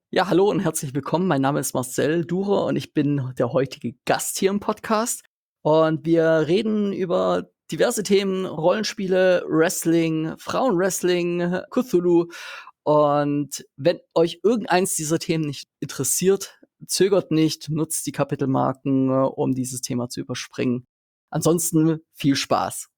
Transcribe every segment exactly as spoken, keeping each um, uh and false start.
Ja, hallo und herzlich willkommen. Mein Name ist Marcel Durer und ich bin der heutige Gast hier im Podcast. Und wir reden über diverse Themen, Rollenspiele, Wrestling, Frauenwrestling, Cthulhu. Und wenn euch irgendeins dieser Themen nicht interessiert, zögert nicht, nutzt die Kapitelmarken, äh, um dieses Thema zu überspringen. Ansonsten viel Spaß.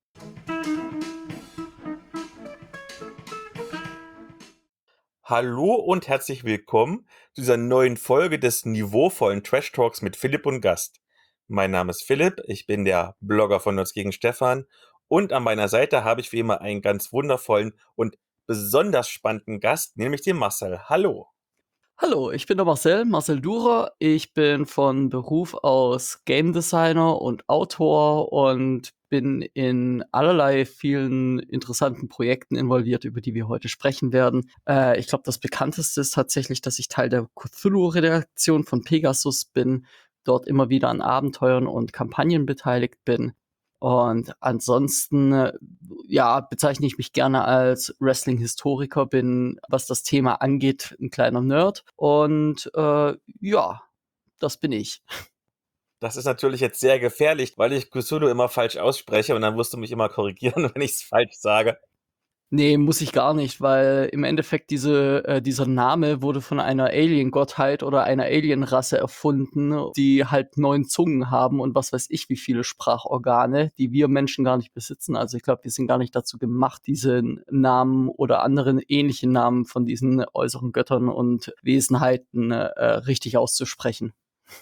Hallo und herzlich willkommen zu dieser neuen Folge des niveauvollen Trash Talks mit Philipp und Gast. Mein Name ist Philipp, ich bin der Blogger von Nerds gegen Stefan und an meiner Seite habe ich wie immer einen ganz wundervollen und besonders spannenden Gast, nämlich den Marcel. Hallo. Hallo, ich bin der Marcel, Marcel Durer. Ich bin von Beruf aus Game Designer und Autor und bin in allerlei vielen interessanten Projekten involviert, über die wir heute sprechen werden. Äh, ich glaube, das bekannteste ist tatsächlich, dass ich Teil der Cthulhu-Redaktion von Pegasus bin, dort immer wieder an Abenteuern und Kampagnen beteiligt bin. Und ansonsten, äh, ja, bezeichne ich mich gerne als Wrestling-Historiker, bin, was das Thema angeht, ein kleiner Nerd. Und äh, ja, das bin ich. Das ist natürlich jetzt sehr gefährlich, weil ich Cthulhu immer falsch ausspreche und dann musst du mich immer korrigieren, wenn ich es falsch sage. Nee, muss ich gar nicht, weil im Endeffekt diese äh, dieser Name wurde von einer Alien-Gottheit oder einer Alien-Rasse erfunden, die halt neun Zungen haben und was weiß ich wie viele Sprachorgane, die wir Menschen gar nicht besitzen. Also, ich glaube, wir sind gar nicht dazu gemacht, diese Namen oder anderen ähnlichen Namen von diesen äußeren Göttern und Wesenheiten, äh, richtig auszusprechen.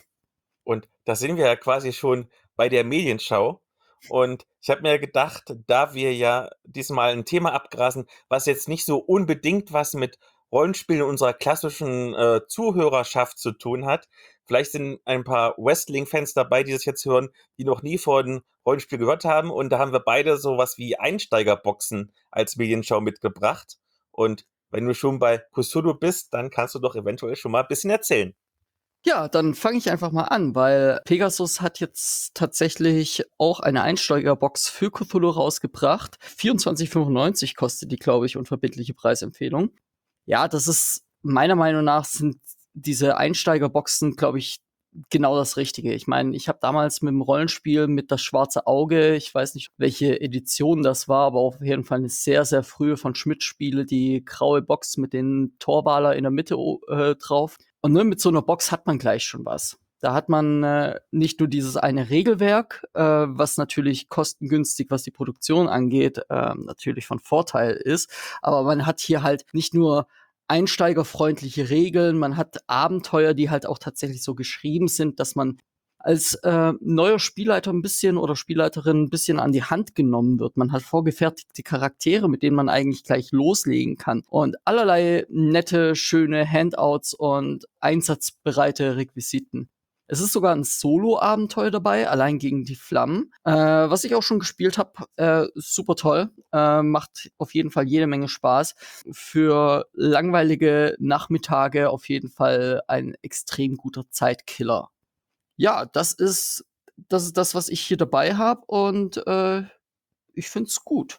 Und da sind wir ja quasi schon bei der Medienschau. Und ich habe mir gedacht, da wir ja diesmal ein Thema abgrasen, was jetzt nicht so unbedingt was mit Rollenspielen unserer klassischen äh, Zuhörerschaft zu tun hat. Vielleicht sind ein paar Wrestling-Fans dabei, die das jetzt hören, die noch nie von Rollenspiel gehört haben. Und da haben wir beide sowas wie Einsteigerboxen als Medienschau mitgebracht. Und wenn du schon bei Cthulhu bist, dann kannst du doch eventuell schon mal ein bisschen erzählen. Ja, dann fange ich einfach mal an, weil Pegasus hat jetzt tatsächlich auch eine Einsteigerbox für Cthulhu rausgebracht. vierundzwanzig fünfundneunzig kostet die, glaube ich, unverbindliche Preisempfehlung. Ja, das ist meiner Meinung nach sind diese Einsteigerboxen, glaube ich, genau das Richtige. Ich meine, ich habe damals mit dem Rollenspiel mit das schwarze Auge, ich weiß nicht, welche Edition das war, aber auf jeden Fall eine sehr, sehr frühe von Schmidt-Spiele, die graue Box mit den Torwaler in der Mitte äh, drauf. Und ne, mit so einer Box hat man gleich schon was. Da hat man äh, nicht nur dieses eine Regelwerk, äh, was natürlich kostengünstig, was die Produktion angeht, äh, natürlich von Vorteil ist, aber man hat hier halt nicht nur einsteigerfreundliche Regeln, man hat Abenteuer, die halt auch tatsächlich so geschrieben sind, dass man als äh, neuer Spielleiter ein bisschen oder Spielleiterin ein bisschen an die Hand genommen wird. Man hat vorgefertigte Charaktere, mit denen man eigentlich gleich loslegen kann. Und allerlei nette, schöne Handouts und einsatzbereite Requisiten. Es ist sogar ein Solo-Abenteuer dabei, allein gegen die Flammen. Äh, was ich auch schon gespielt habe, äh, super toll. Äh, macht auf jeden Fall jede Menge Spaß. Für langweilige Nachmittage auf jeden Fall ein extrem guter Zeitkiller. Ja, das ist das ist das, was ich hier dabei habe und, äh, ich finde es gut.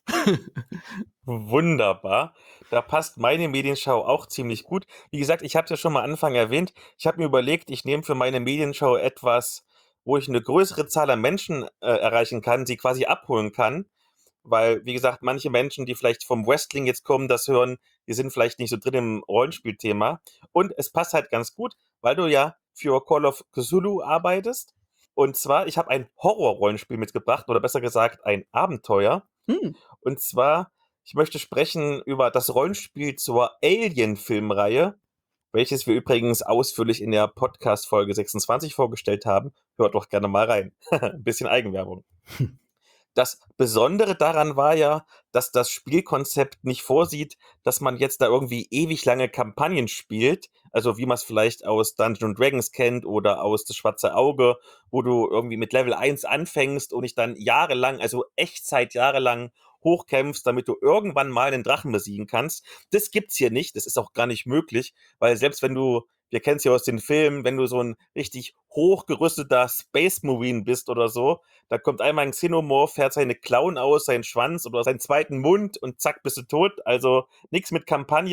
Wunderbar. Da passt meine Medienschau auch ziemlich gut. Wie gesagt, ich habe es ja schon mal Anfang erwähnt. Ich habe mir überlegt, ich nehme für meine Medienschau etwas, wo ich eine größere Zahl an Menschen äh, erreichen kann, sie quasi abholen kann. Weil, wie gesagt, manche Menschen, die vielleicht vom Wrestling jetzt kommen, das hören, die sind vielleicht nicht so drin im Rollenspielthema. Und es passt halt ganz gut, weil du ja für Call of Cthulhu arbeitest. Und zwar, ich habe ein Horror-Rollenspiel mitgebracht, oder besser gesagt, ein Abenteuer. Hm. Und zwar, ich möchte sprechen über das Rollenspiel zur Alien-Filmreihe, welches wir übrigens ausführlich in der Podcast-Folge sechsundzwanzig vorgestellt haben. Hört doch gerne mal rein. Ein bisschen Eigenwerbung. Das Besondere daran war ja, dass das Spielkonzept nicht vorsieht, dass man jetzt da irgendwie ewig lange Kampagnen spielt, also wie man es vielleicht aus Dungeons and Dragons kennt oder aus Das Schwarze Auge, wo du irgendwie mit Level eins anfängst und dich dann jahrelang, also Echtzeit jahrelang hochkämpfst, damit du irgendwann mal einen Drachen besiegen kannst. Das gibt's hier nicht, das ist auch gar nicht möglich, weil selbst wenn du, wir kennen es ja aus den Filmen, wenn du so ein richtig hochgerüsteter Space Marine bist oder so, da kommt einmal ein Xenomorph, fährt seine Klauen aus, seinen Schwanz oder seinen zweiten Mund und zack, bist du tot. Also nichts mit Kampagne.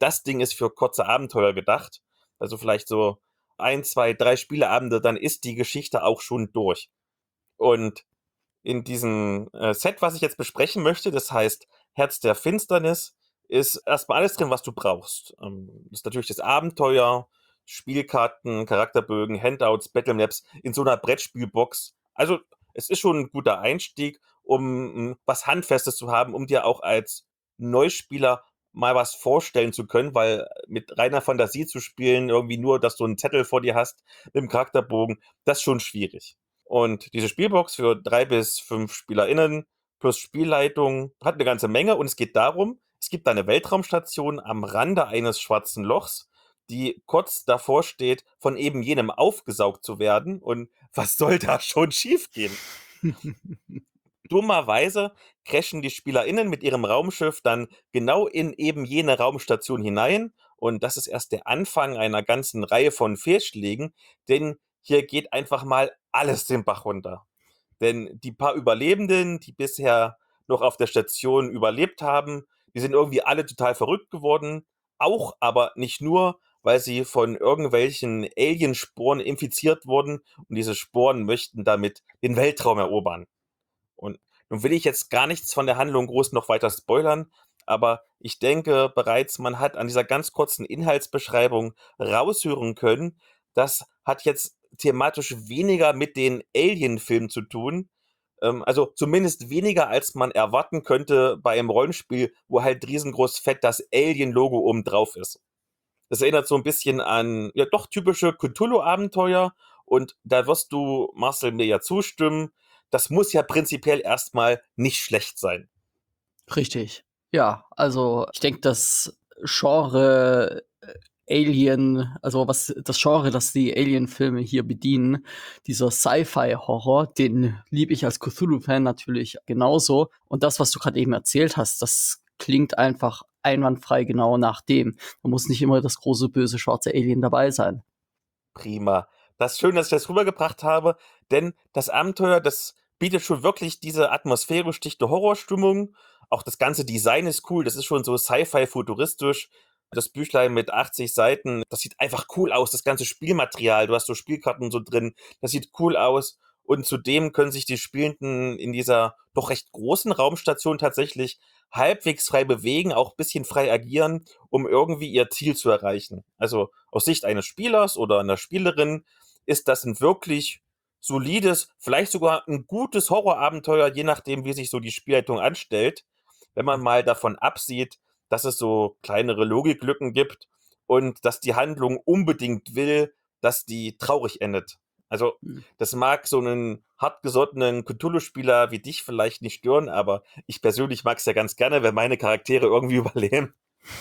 das Ding ist für kurze Abenteuer gedacht. Also vielleicht so ein, zwei, drei Spieleabende, dann ist die Geschichte auch schon durch. Und in diesem äh, Set, was ich jetzt besprechen möchte, das heißt Herz der Finsternis, ist erstmal alles drin, was du brauchst. Ähm, ist natürlich das Abenteuer, Spielkarten, Charakterbögen, Handouts, Battlemaps in so einer Brettspielbox. Also es ist schon ein guter Einstieg, um mm, was Handfestes zu haben, um dir auch als Neuspieler mal was vorstellen zu können, weil mit reiner Fantasie zu spielen, irgendwie nur, dass du einen Zettel vor dir hast mit dem Charakterbogen, das ist schon schwierig. Und diese Spielbox für drei bis fünf SpielerInnen plus Spielleitung hat eine ganze Menge und es geht darum, es gibt eine Weltraumstation am Rande eines schwarzen Lochs, die kurz davor steht, von eben jenem aufgesaugt zu werden. Und was soll da schon schiefgehen? Dummerweise crashen die SpielerInnen mit ihrem Raumschiff dann genau in eben jene Raumstation hinein. Und das ist erst der Anfang einer ganzen Reihe von Fehlschlägen, denn hier geht einfach mal alles den Bach runter. Denn die paar Überlebenden, die bisher noch auf der Station überlebt haben, die sind irgendwie alle total verrückt geworden. Auch aber nicht nur, weil sie von irgendwelchen Aliensporen infiziert wurden und diese Sporen möchten damit den Weltraum erobern. Und nun will ich jetzt gar nichts von der Handlung groß noch weiter spoilern, aber ich denke bereits, man hat an dieser ganz kurzen Inhaltsbeschreibung raushören können, das hat jetzt thematisch weniger mit den Alien-Filmen zu tun. Ähm, also zumindest weniger, als man erwarten könnte bei einem Rollenspiel, wo halt riesengroß fett das Alien-Logo oben drauf ist. Das erinnert so ein bisschen an, ja doch, typische Cthulhu-Abenteuer. Und da wirst du, Marcel, mir ja zustimmen. Das muss ja prinzipiell erstmal nicht schlecht sein. Richtig. Ja, also ich denke, das Genre äh, Alien, also was das Genre, das die Alien-Filme hier bedienen, dieser Sci-Fi-Horror, den liebe ich als Cthulhu-Fan natürlich genauso. Und das, was du gerade eben erzählt hast, das klingt einfach einwandfrei genau nach dem. Man muss nicht immer das große, böse, schwarze Alien dabei sein. Prima. Das ist schön, dass ich das rübergebracht habe, denn das Abenteuer, das bietet schon wirklich diese atmosphärisch dichte Horrorstimmung. Auch das ganze Design ist cool. Das ist schon so Sci-Fi futuristisch. Das Büchlein mit achtzig Seiten, das sieht einfach cool aus. Das ganze Spielmaterial, du hast so Spielkarten so drin, das sieht cool aus. Und zudem können sich die Spielenden in dieser doch recht großen Raumstation tatsächlich halbwegs frei bewegen, auch ein bisschen frei agieren, um irgendwie ihr Ziel zu erreichen. Also aus Sicht eines Spielers oder einer Spielerin ist das ein wirklich solides, vielleicht sogar ein gutes Horrorabenteuer, je nachdem, wie sich so die Spielleitung anstellt, wenn man mal davon absieht, dass es so kleinere Logiklücken gibt und dass die Handlung unbedingt will, dass die traurig endet. Also, Hm. das mag so einen hartgesottenen Cthulhu-Spieler wie dich vielleicht nicht stören, aber ich persönlich mag es ja ganz gerne, wenn meine Charaktere irgendwie überleben.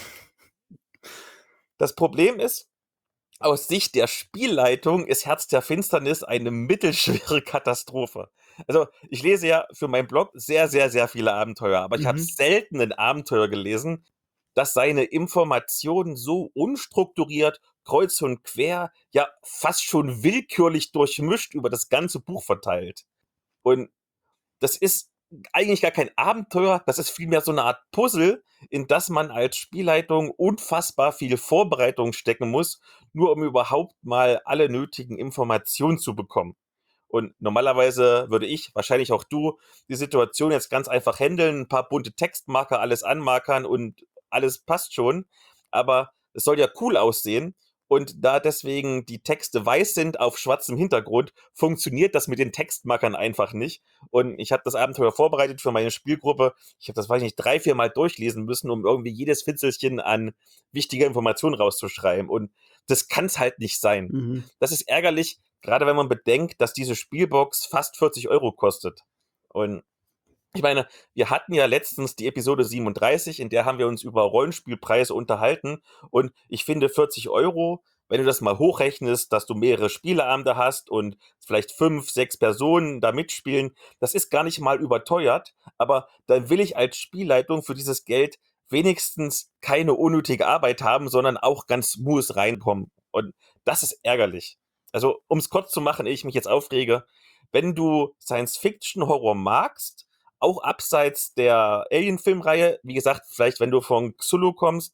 Das Problem ist, aus Sicht der Spielleitung ist Herz der Finsternis eine mittelschwere Katastrophe. Also, ich lese ja für meinen Blog sehr, sehr, sehr viele Abenteuer, aber ich habe Mhm. selten ein Abenteuer gelesen, das seine Informationen so unstrukturiert, kreuz und quer, ja fast schon willkürlich durchmischt über das ganze Buch verteilt. Und das ist eigentlich gar kein Abenteuer, das ist vielmehr so eine Art Puzzle, in das man als Spielleitung unfassbar viel Vorbereitung stecken muss, nur um überhaupt mal alle nötigen Informationen zu bekommen. Und normalerweise würde ich, wahrscheinlich auch du, die Situation jetzt ganz einfach handeln, ein paar bunte Textmarker, alles anmarkern und alles passt schon. Aber es soll ja cool aussehen. Und da deswegen die Texte weiß sind auf schwarzem Hintergrund, funktioniert das mit den Textmarkern einfach nicht. Und ich habe das Abenteuer vorbereitet für meine Spielgruppe. Ich habe das, weiß ich nicht, drei, vier Mal durchlesen müssen, um irgendwie jedes Fitzelchen an wichtiger Information rauszuschreiben. Und das kann es halt nicht sein. Mhm. Das ist ärgerlich, gerade wenn man bedenkt, dass diese Spielbox fast vierzig Euro kostet. Und ich meine, wir hatten ja letztens die Episode siebenunddreißig, in der haben wir uns über Rollenspielpreise unterhalten. Und ich finde vierzig Euro, wenn du das mal hochrechnest, dass du mehrere Spieleabende hast und vielleicht fünf, sechs Personen da mitspielen, das ist gar nicht mal überteuert. Aber dann will ich als Spielleitung für dieses Geld wenigstens keine unnötige Arbeit haben, sondern auch ganz smooth reinkommen. Und das ist ärgerlich. Also, um es kurz zu machen, ehe ich mich jetzt aufrege, wenn du Science-Fiction-Horror magst, auch abseits der Alien-Filmreihe, wie gesagt, vielleicht wenn du von Xulu kommst,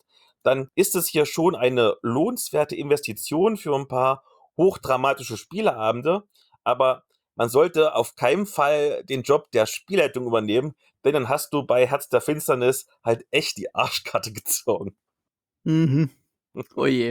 dann ist es hier schon eine lohnenswerte Investition für ein paar hochdramatische Spieleabende, aber man sollte auf keinen Fall den Job der Spielleitung übernehmen, denn dann hast du bei Herz der Finsternis halt echt die Arschkarte gezogen. Mhm. Oh je.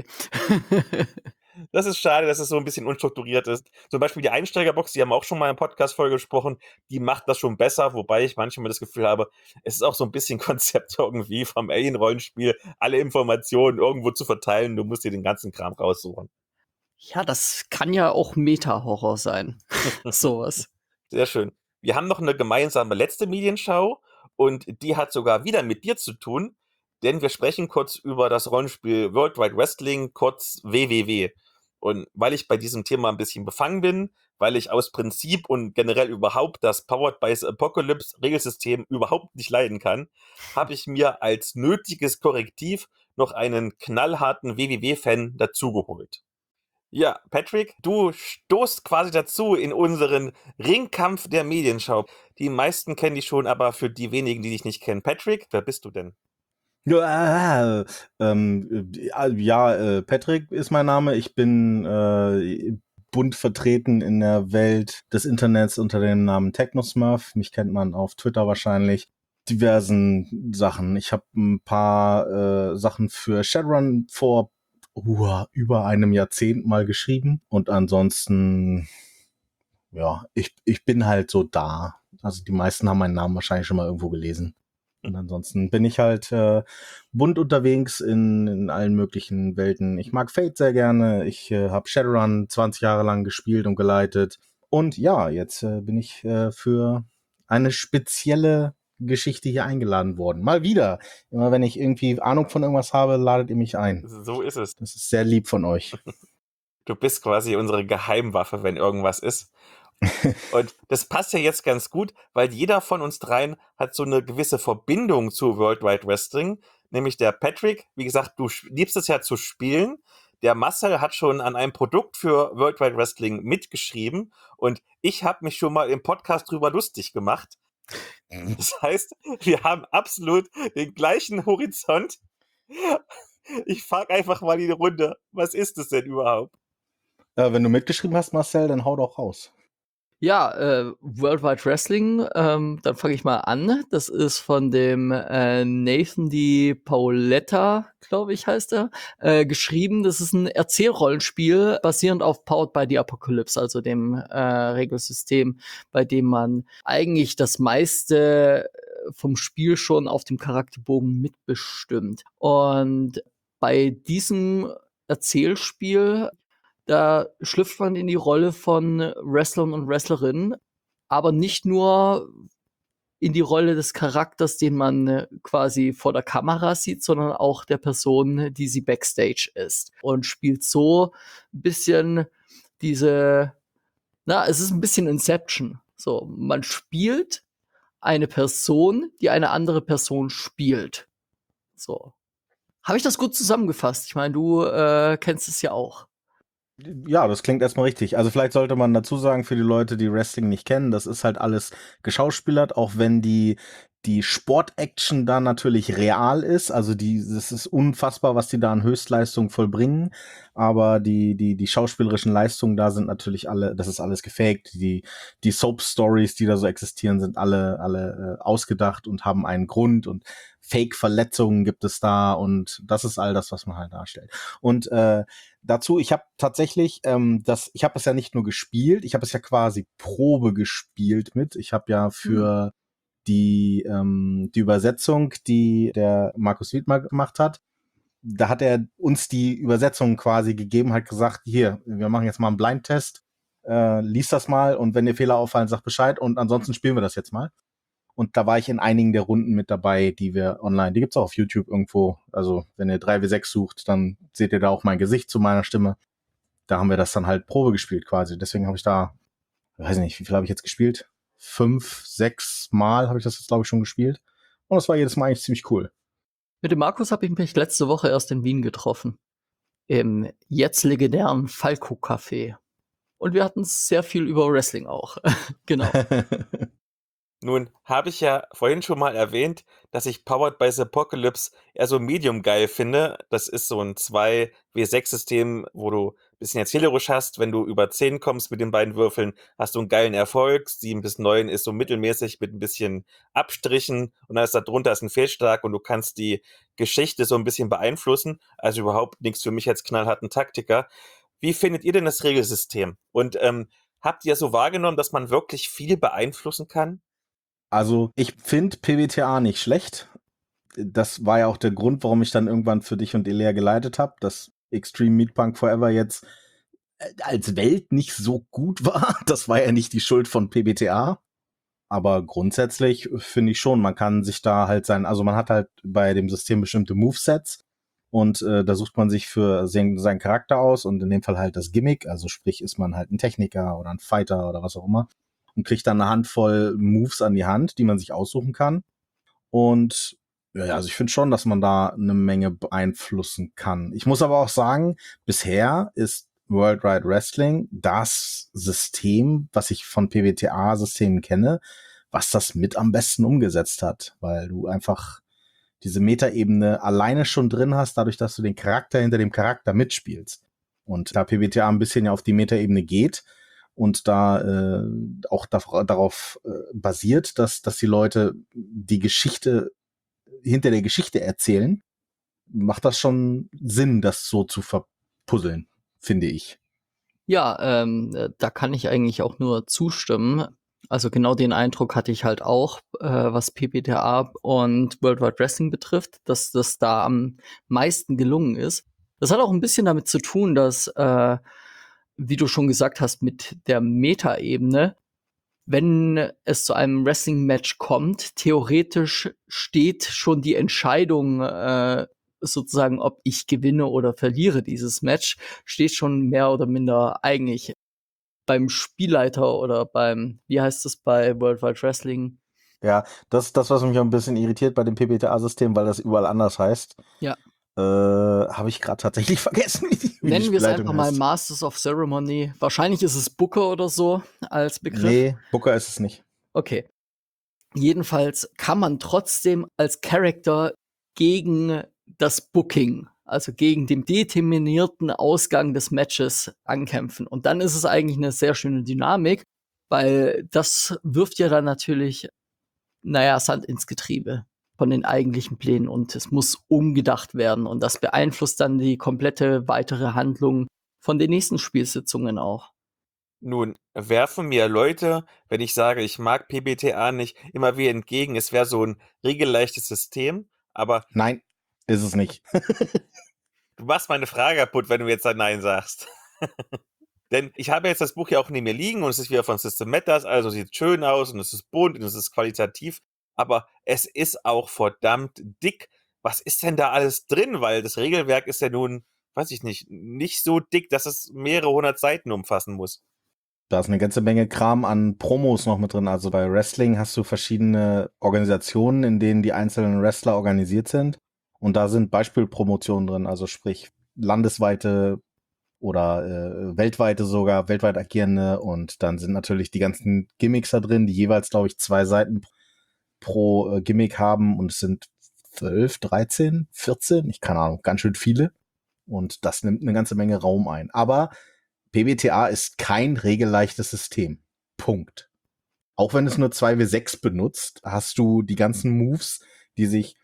Das ist schade, dass es so ein bisschen unstrukturiert ist. Zum Beispiel die Einsteigerbox, die haben wir auch schon mal in einer Podcast-Folge gesprochen, die macht das schon besser, wobei ich manchmal das Gefühl habe, es ist auch so ein bisschen Konzept irgendwie vom Alien-Rollenspiel, alle Informationen irgendwo zu verteilen, du musst dir den ganzen Kram raussuchen. Ja, das kann ja auch Meta-Horror sein. Sowas. Sehr schön. Wir haben noch eine gemeinsame letzte Medienschau und die hat sogar wieder mit dir zu tun, denn wir sprechen kurz über das Rollenspiel World Wide Wrestling, kurz W W W. Und weil ich bei diesem Thema ein bisschen befangen bin, weil ich aus Prinzip und generell überhaupt das Powered by the Apocalypse Regelsystem überhaupt nicht leiden kann, habe ich mir als nötiges Korrektiv noch einen knallharten W W W-Fan dazugeholt. Ja, Patrick, du stoßt quasi dazu in unseren Ringkampf der Medienschau. Die meisten kennen dich schon, aber für die wenigen, die dich nicht kennen, Patrick, wer bist du denn? Ja, äh, ähm, äh, ja, äh, Patrick ist mein Name. Ich bin äh, bunt vertreten in der Welt des Internets unter dem Namen Technosmurf. Mich kennt man auf Twitter wahrscheinlich. Diversen Sachen. Ich habe ein paar äh, Sachen für Shadowrun vor uh, über einem Jahrzehnt mal geschrieben. Und ansonsten, ja, ich, ich bin halt so da. Also die meisten haben meinen Namen wahrscheinlich schon mal irgendwo gelesen. Und ansonsten bin ich halt äh, bunt unterwegs in, in allen möglichen Welten. Ich mag Fate sehr gerne. Ich äh, habe Shadowrun zwanzig Jahre lang gespielt und geleitet. Und ja, jetzt äh, bin ich äh, für eine spezielle Geschichte hier eingeladen worden. Mal wieder. Immer wenn ich irgendwie Ahnung von irgendwas habe, ladet ihr mich ein. So ist es. Das ist sehr lieb von euch. Du bist quasi unsere Geheimwaffe, wenn irgendwas ist. Und das passt ja jetzt ganz gut, weil jeder von uns dreien hat so eine gewisse Verbindung zu World Wide Wrestling. Nämlich der Patrick, wie gesagt, du liebst es ja zu spielen. Der Marcel hat schon an einem Produkt für World Wide Wrestling mitgeschrieben und ich habe mich schon mal im Podcast drüber lustig gemacht. Das heißt, wir haben absolut den gleichen Horizont. Ich frage einfach mal in die Runde, was ist es denn überhaupt? Äh, wenn du mitgeschrieben hast, Marcel, dann hau doch raus. Ja, äh, World Wide Wrestling, ähm, dann fange ich mal an. Das ist von dem äh, Nathan Di Paoletta, glaube ich, heißt er, äh, geschrieben. Das ist ein Erzählrollenspiel basierend auf Powered by the Apocalypse, also dem äh, Regelsystem, bei dem man eigentlich das meiste vom Spiel schon auf dem Charakterbogen mitbestimmt. Und bei diesem Erzählspiel da schlüpft man in die Rolle von Wrestlern und Wrestlerinnen, aber nicht nur in die Rolle des Charakters, den man quasi vor der Kamera sieht, sondern auch der Person, die sie backstage ist. Und spielt so ein bisschen diese, na, es ist ein bisschen Inception. So, man spielt eine Person, die eine andere Person spielt. So. Habe ich das gut zusammengefasst? Ich meine, du äh, kennst es ja auch. Ja, das klingt erstmal richtig. Also vielleicht sollte man dazu sagen, für die Leute, die Wrestling nicht kennen, das ist halt alles geschauspielert, auch wenn die die Sport-Action da natürlich real ist. Also die, das ist unfassbar, was die da an Höchstleistung vollbringen. Aber die, die, die schauspielerischen Leistungen da sind natürlich alle, das ist alles gefaked. Die, die Soap-Stories, die da so existieren, sind alle, alle äh, ausgedacht und haben einen Grund und Fake-Verletzungen gibt es da und das ist all das, was man halt darstellt. Und äh, dazu, ich habe tatsächlich, ähm, das, ich habe es ja nicht nur gespielt, ich habe es ja quasi Probe gespielt mit. Ich habe ja für mhm. die ähm, die Übersetzung, die der Markus Wiedmer gemacht hat, da hat er uns die Übersetzung quasi gegeben, hat gesagt, hier, wir machen jetzt mal einen Blindtest, äh, lies das mal und wenn dir Fehler auffallen, sag Bescheid und ansonsten spielen wir das jetzt mal. Und da war ich in einigen der Runden mit dabei, die wir online, die gibt's auch auf YouTube irgendwo. Also wenn ihr drei W sechs sucht, dann seht ihr da auch mein Gesicht zu meiner Stimme. Da haben wir das dann halt Probe gespielt quasi. Deswegen habe ich da, weiß nicht, wie viel habe ich jetzt gespielt? Fünf, sechs Mal habe ich das jetzt, glaube ich, schon gespielt. Und das war jedes Mal eigentlich ziemlich cool. Mit dem Markus habe ich mich letzte Woche erst in Wien getroffen. Im jetzt legendären Falco Café. Und wir hatten sehr viel über Wrestling auch. Genau. Nun habe ich ja vorhin schon mal erwähnt, dass ich Powered by the Apocalypse eher so medium geil finde. Das ist so ein zwei W sechs System, wo du ein bisschen erzählerisch hast. Wenn du über zehn kommst mit den beiden Würfeln, hast du einen geilen Erfolg. sieben bis neun ist so mittelmäßig mit ein bisschen Abstrichen. Und alles darunter ist ein Fehlschlag und du kannst die Geschichte so ein bisschen beeinflussen. Also überhaupt nichts für mich als knallharten Taktiker. Wie findet ihr denn das Regelsystem? Und ähm, habt ihr so wahrgenommen, dass man wirklich viel beeinflussen kann? Also ich finde P B T A nicht schlecht. Das war ja auch der Grund, warum ich dann irgendwann für dich und Elea geleitet habe, dass Extreme Meat Punk Forever jetzt äh, als Welt nicht so gut war. Das war ja nicht die Schuld von P B T A. Aber grundsätzlich finde ich schon, man kann sich da halt sein, also man hat halt bei dem System bestimmte Movesets und äh, da sucht man sich für seinen, seinen Charakter aus und in dem Fall halt das Gimmick, also sprich ist man halt ein Techniker oder ein Fighter oder was auch immer und kriegt dann eine Handvoll Moves an die Hand, die man sich aussuchen kann. Und ja, also ich finde schon, dass man da eine Menge beeinflussen kann. Ich muss aber auch sagen, bisher ist World Wide Wrestling das System, was ich von P B T A-Systemen kenne, was das mit am besten umgesetzt hat, weil du einfach diese Metaebene alleine schon drin hast, dadurch, dass du den Charakter hinter dem Charakter mitspielst. Und da P B T A ein bisschen ja auf die Metaebene geht und da äh, auch da, darauf äh, basiert, dass, dass die Leute die Geschichte hinter der Geschichte erzählen, macht das schon Sinn, das so zu verpuzzeln, finde ich. Ja, ähm, äh, da kann ich eigentlich auch nur zustimmen. Also genau den Eindruck hatte ich halt auch, äh, was P B T A und World Wide Wrestling betrifft, dass das da am meisten gelungen ist. Das hat auch ein bisschen damit zu tun, dass, äh, wie du schon gesagt hast, mit der Metaebene, wenn es zu einem Wrestling-Match kommt, theoretisch steht schon die Entscheidung, äh, sozusagen, ob ich gewinne oder verliere dieses Match, steht schon mehr oder minder eigentlich beim Spielleiter oder beim, wie heißt es bei World Wide Wrestling? Ja, das ist das, was mich auch ein bisschen irritiert bei dem P B T A-System, weil das überall anders heißt. Ja. Äh, habe ich gerade tatsächlich vergessen, wie die, wie Nennen die wir es Spielleitung einfach mal heißt. Masters of Ceremony. Wahrscheinlich ist es Booker oder so als Begriff. Nee, Booker ist es nicht. Okay. Jedenfalls kann man trotzdem als Charakter gegen das Booking, also gegen den determinierten Ausgang des Matches ankämpfen. Und dann ist es eigentlich eine sehr schöne Dynamik, weil das wirft ja dann natürlich, naja, Sand ins Getriebe von den eigentlichen Plänen und es muss umgedacht werden und das beeinflusst dann die komplette weitere Handlung von den nächsten Spielsitzungen auch. Nun werfen mir Leute, wenn ich sage, ich mag P B T A nicht, immer wieder entgegen, es wäre so ein regelleichtes System, aber Nein, ist es nicht. du machst meine Frage kaputt, wenn du jetzt ein Nein sagst. Denn ich habe jetzt das Buch ja auch neben mir liegen und es ist wieder von System Matters, also sieht schön aus und es ist bunt und es ist qualitativ, aber es ist auch verdammt dick. Was ist denn da alles drin? Weil das Regelwerk ist ja nun, weiß ich nicht, nicht so dick, dass es mehrere hundert Seiten umfassen muss. Da ist eine ganze Menge Kram an Promos noch mit drin. Also bei Wrestling hast du verschiedene Organisationen, in denen die einzelnen Wrestler organisiert sind. Und da sind Beispielpromotionen drin, also sprich landesweite oder äh, weltweite sogar, weltweit agierende. Und dann sind natürlich die ganzen Gimmicks da drin, die jeweils, glaube ich, zwei Seiten pro äh, Gimmick haben. Und es sind zwölf, dreizehn, vierzehn, ich keine Ahnung, ganz schön viele. Und das nimmt eine ganze Menge Raum ein. Aber P B T A ist kein regelleichtes System. Punkt. Auch wenn es nur zwei W sechs benutzt, hast du die ganzen Moves, die sich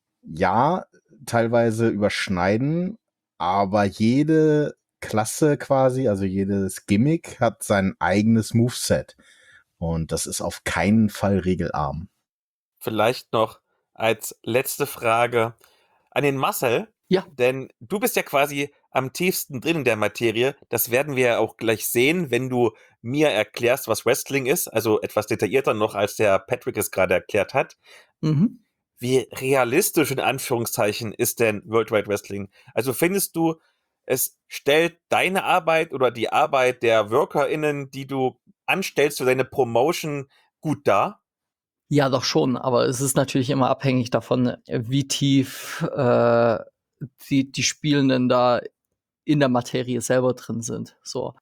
ja teilweise überschneiden, aber jede Klasse quasi, also jedes Gimmick hat sein eigenes Moveset. Und das ist auf keinen Fall regelarm. Vielleicht noch als letzte Frage an den Marcel. Ja. Denn du bist ja quasi am tiefsten drin in der Materie. Das werden wir ja auch gleich sehen, wenn du mir erklärst, was Wrestling ist. Also etwas detaillierter noch, als der Patrick es gerade erklärt hat. Mhm. Wie realistisch in Anführungszeichen ist denn World Wide Wrestling? Also findest du, es stellt deine Arbeit oder die Arbeit der WorkerInnen, die du anstellst für deine Promotion, gut dar? Ja, doch schon, aber es ist natürlich immer abhängig davon, wie tief äh, die, die Spielenden da in der Materie selber drin sind. So.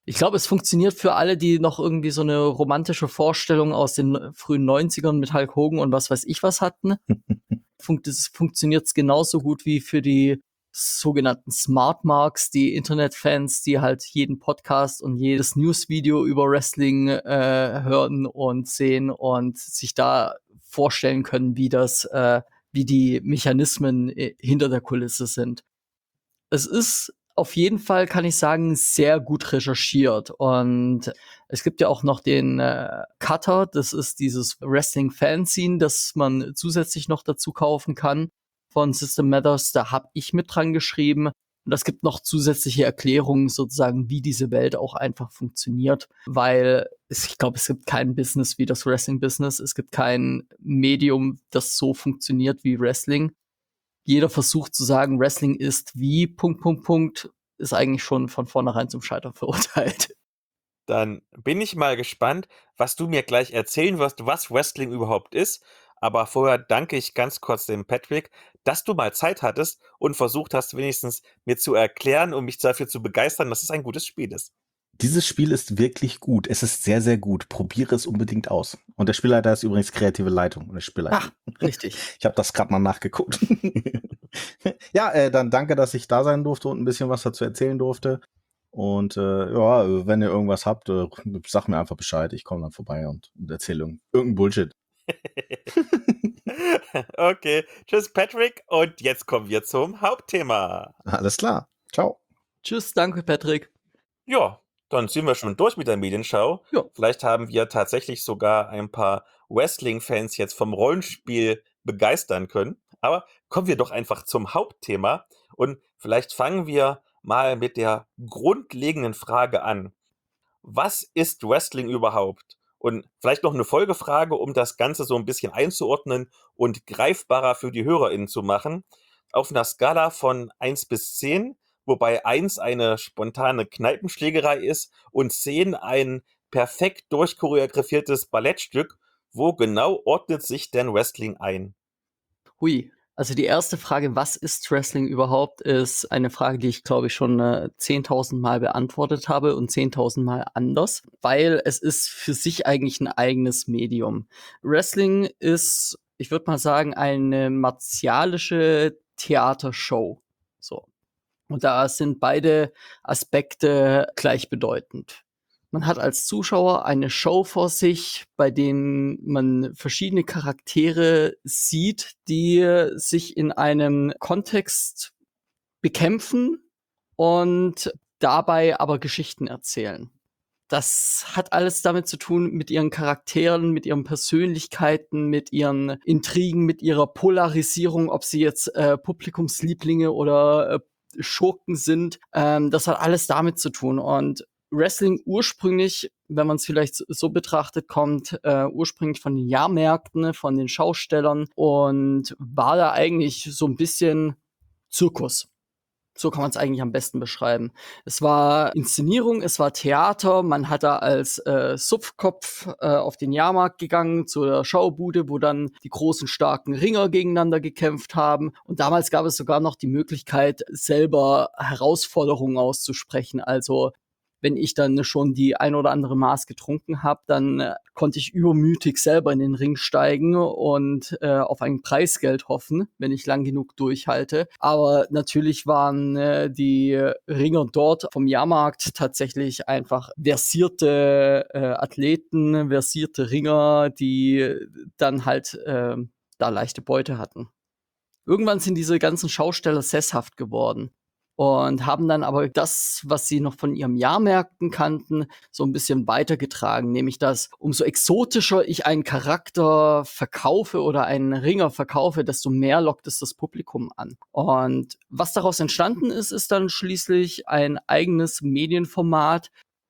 Ich glaube, es funktioniert für alle, die noch irgendwie so eine romantische Vorstellung aus den frühen neunzigern mit Hulk Hogan und was weiß ich was hatten. Funkt es funktioniert genauso gut wie für die sogenannten Smart Marks, die Internetfans, die halt jeden Podcast und jedes Newsvideo über Wrestling äh, hören und sehen und sich da vorstellen können, wie das, äh, wie die Mechanismen äh, hinter der Kulisse sind. Es ist auf jeden Fall, kann ich sagen, sehr gut recherchiert. Und es gibt ja auch noch den äh, Cutter, das ist dieses Wrestling-Fanzine, das man zusätzlich noch dazu kaufen kann von System Matters. Da habe ich mit dran geschrieben. Und es gibt noch zusätzliche Erklärungen sozusagen, wie diese Welt auch einfach funktioniert. Weil es, ich glaube, es gibt kein Business wie das Wrestling-Business. Es gibt kein Medium, das so funktioniert wie Wrestling. Jeder versucht zu sagen, Wrestling ist wie Punkt, Punkt, Punkt, ist eigentlich schon von vornherein zum Scheitern verurteilt. Dann bin ich mal gespannt, was du mir gleich erzählen wirst, was Wrestling überhaupt ist. Aber vorher danke ich ganz kurz dem Patrick, dass du mal Zeit hattest und versucht hast, wenigstens mir zu erklären und mich dafür zu begeistern, dass es ein gutes Spiel ist. Dieses Spiel ist wirklich gut. Es ist sehr, sehr gut. Probiere es unbedingt aus. Und der Spielleiter ist übrigens kreative Leitung. Und der Spielleiter. Ach, richtig. Ich habe das gerade mal nachgeguckt. Ja, äh, dann danke, dass ich da sein durfte und ein bisschen was dazu erzählen durfte. Und äh, ja, wenn ihr irgendwas habt, äh, sag mir einfach Bescheid. Ich komme dann vorbei und, und erzähle irgendeinen Bullshit. Okay, tschüss Patrick und jetzt kommen wir zum Hauptthema. Alles klar. Ciao. Tschüss, danke Patrick. Ja, dann sind wir schon durch mit der Medienschau. Ja. Vielleicht haben wir tatsächlich sogar ein paar Wrestling-Fans jetzt vom Rollenspiel begeistern können. Aber kommen wir doch einfach zum Hauptthema und vielleicht fangen wir mal mit der grundlegenden Frage an. Was ist Wrestling überhaupt? Und vielleicht noch eine Folgefrage, um das Ganze so ein bisschen einzuordnen und greifbarer für die HörerInnen zu machen. Auf einer Skala von eins bis zehn, wobei eins eine spontane Kneipenschlägerei ist und zehn ein perfekt durchchoreografiertes Ballettstück, wo genau ordnet sich denn Wrestling ein? Hui. Also die erste Frage, was ist Wrestling überhaupt, ist eine Frage, die ich, glaube ich, schon äh, zehntausend Mal beantwortet habe und zehntausend Mal anders, weil es ist für sich eigentlich ein eigenes Medium. Wrestling ist, ich würde mal sagen, eine martialische Theatershow. So. Und da sind beide Aspekte gleichbedeutend. Man hat als Zuschauer eine Show vor sich, bei denen man verschiedene Charaktere sieht, die sich in einem Kontext bekämpfen und dabei aber Geschichten erzählen. Das hat alles damit zu tun mit ihren Charakteren, mit ihren Persönlichkeiten, mit ihren Intrigen, mit ihrer Polarisierung, ob sie jetzt äh, Publikumslieblinge oder äh, Schurken sind. Ähm, das hat alles damit zu tun. Und Wrestling ursprünglich, wenn man es vielleicht so betrachtet, kommt äh, ursprünglich von den Jahrmärkten, von den Schaustellern und war da eigentlich so ein bisschen Zirkus. So kann man es eigentlich am besten beschreiben. Es war Inszenierung, es war Theater. Man hat da als äh, Supfkopf äh, auf den Jahrmarkt gegangen, zur Schaubude, wo dann die großen, starken Ringer gegeneinander gekämpft haben. Und damals gab es sogar noch die Möglichkeit, selber Herausforderungen auszusprechen. Also wenn ich dann schon die ein oder andere Maß getrunken habe, dann äh, konnte ich übermütig selber in den Ring steigen und äh, auf ein Preisgeld hoffen, wenn ich lang genug durchhalte. Aber natürlich waren äh, die Ringer dort vom Jahrmarkt tatsächlich einfach versierte äh, Athleten, versierte Ringer, die dann halt äh, da leichte Beute hatten. Irgendwann sind diese ganzen Schausteller sesshaft geworden und haben dann aber das, was sie noch von ihrem Jahrmärkten kannten, so ein bisschen weitergetragen. Nämlich, dass umso exotischer ich einen Charakter verkaufe oder einen Ringer verkaufe, desto mehr lockt es das Publikum an. Und was daraus entstanden ist, ist dann schließlich ein eigenes Medienformat,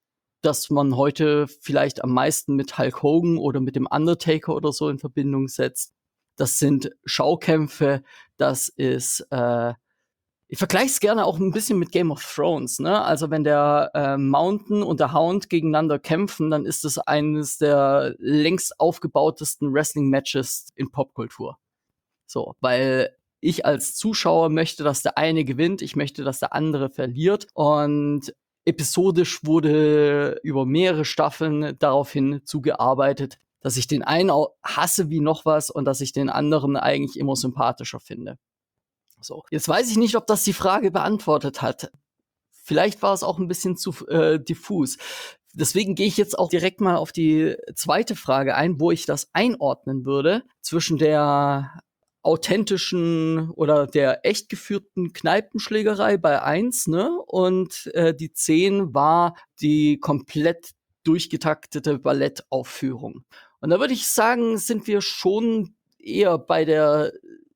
das man heute vielleicht am meisten mit Hulk Hogan oder mit dem Undertaker oder so in Verbindung setzt. Das sind Schaukämpfe, das ist äh, ich vergleiche es gerne auch ein bisschen mit Game of Thrones, ne? Also wenn der äh, Mountain und der Hound gegeneinander kämpfen, dann ist es eines der längst aufgebautesten Wrestling-Matches in Popkultur. So, weil ich als Zuschauer möchte, dass der eine gewinnt, ich möchte, dass der andere verliert. Und episodisch wurde über mehrere Staffeln daraufhin zugearbeitet, dass ich den einen auch hasse wie noch was und dass ich den anderen eigentlich immer sympathischer finde. So, jetzt weiß ich nicht, ob das die Frage beantwortet hat. Vielleicht war es auch ein bisschen zu äh, diffus. Deswegen gehe ich jetzt auch direkt mal auf die zweite Frage ein, wo ich das einordnen würde zwischen der authentischen oder der echt geführten Kneipenschlägerei bei eins, ne? Und äh, die zehn war die komplett durchgetaktete Ballettaufführung. Und da würde ich sagen, sind wir schon eher bei der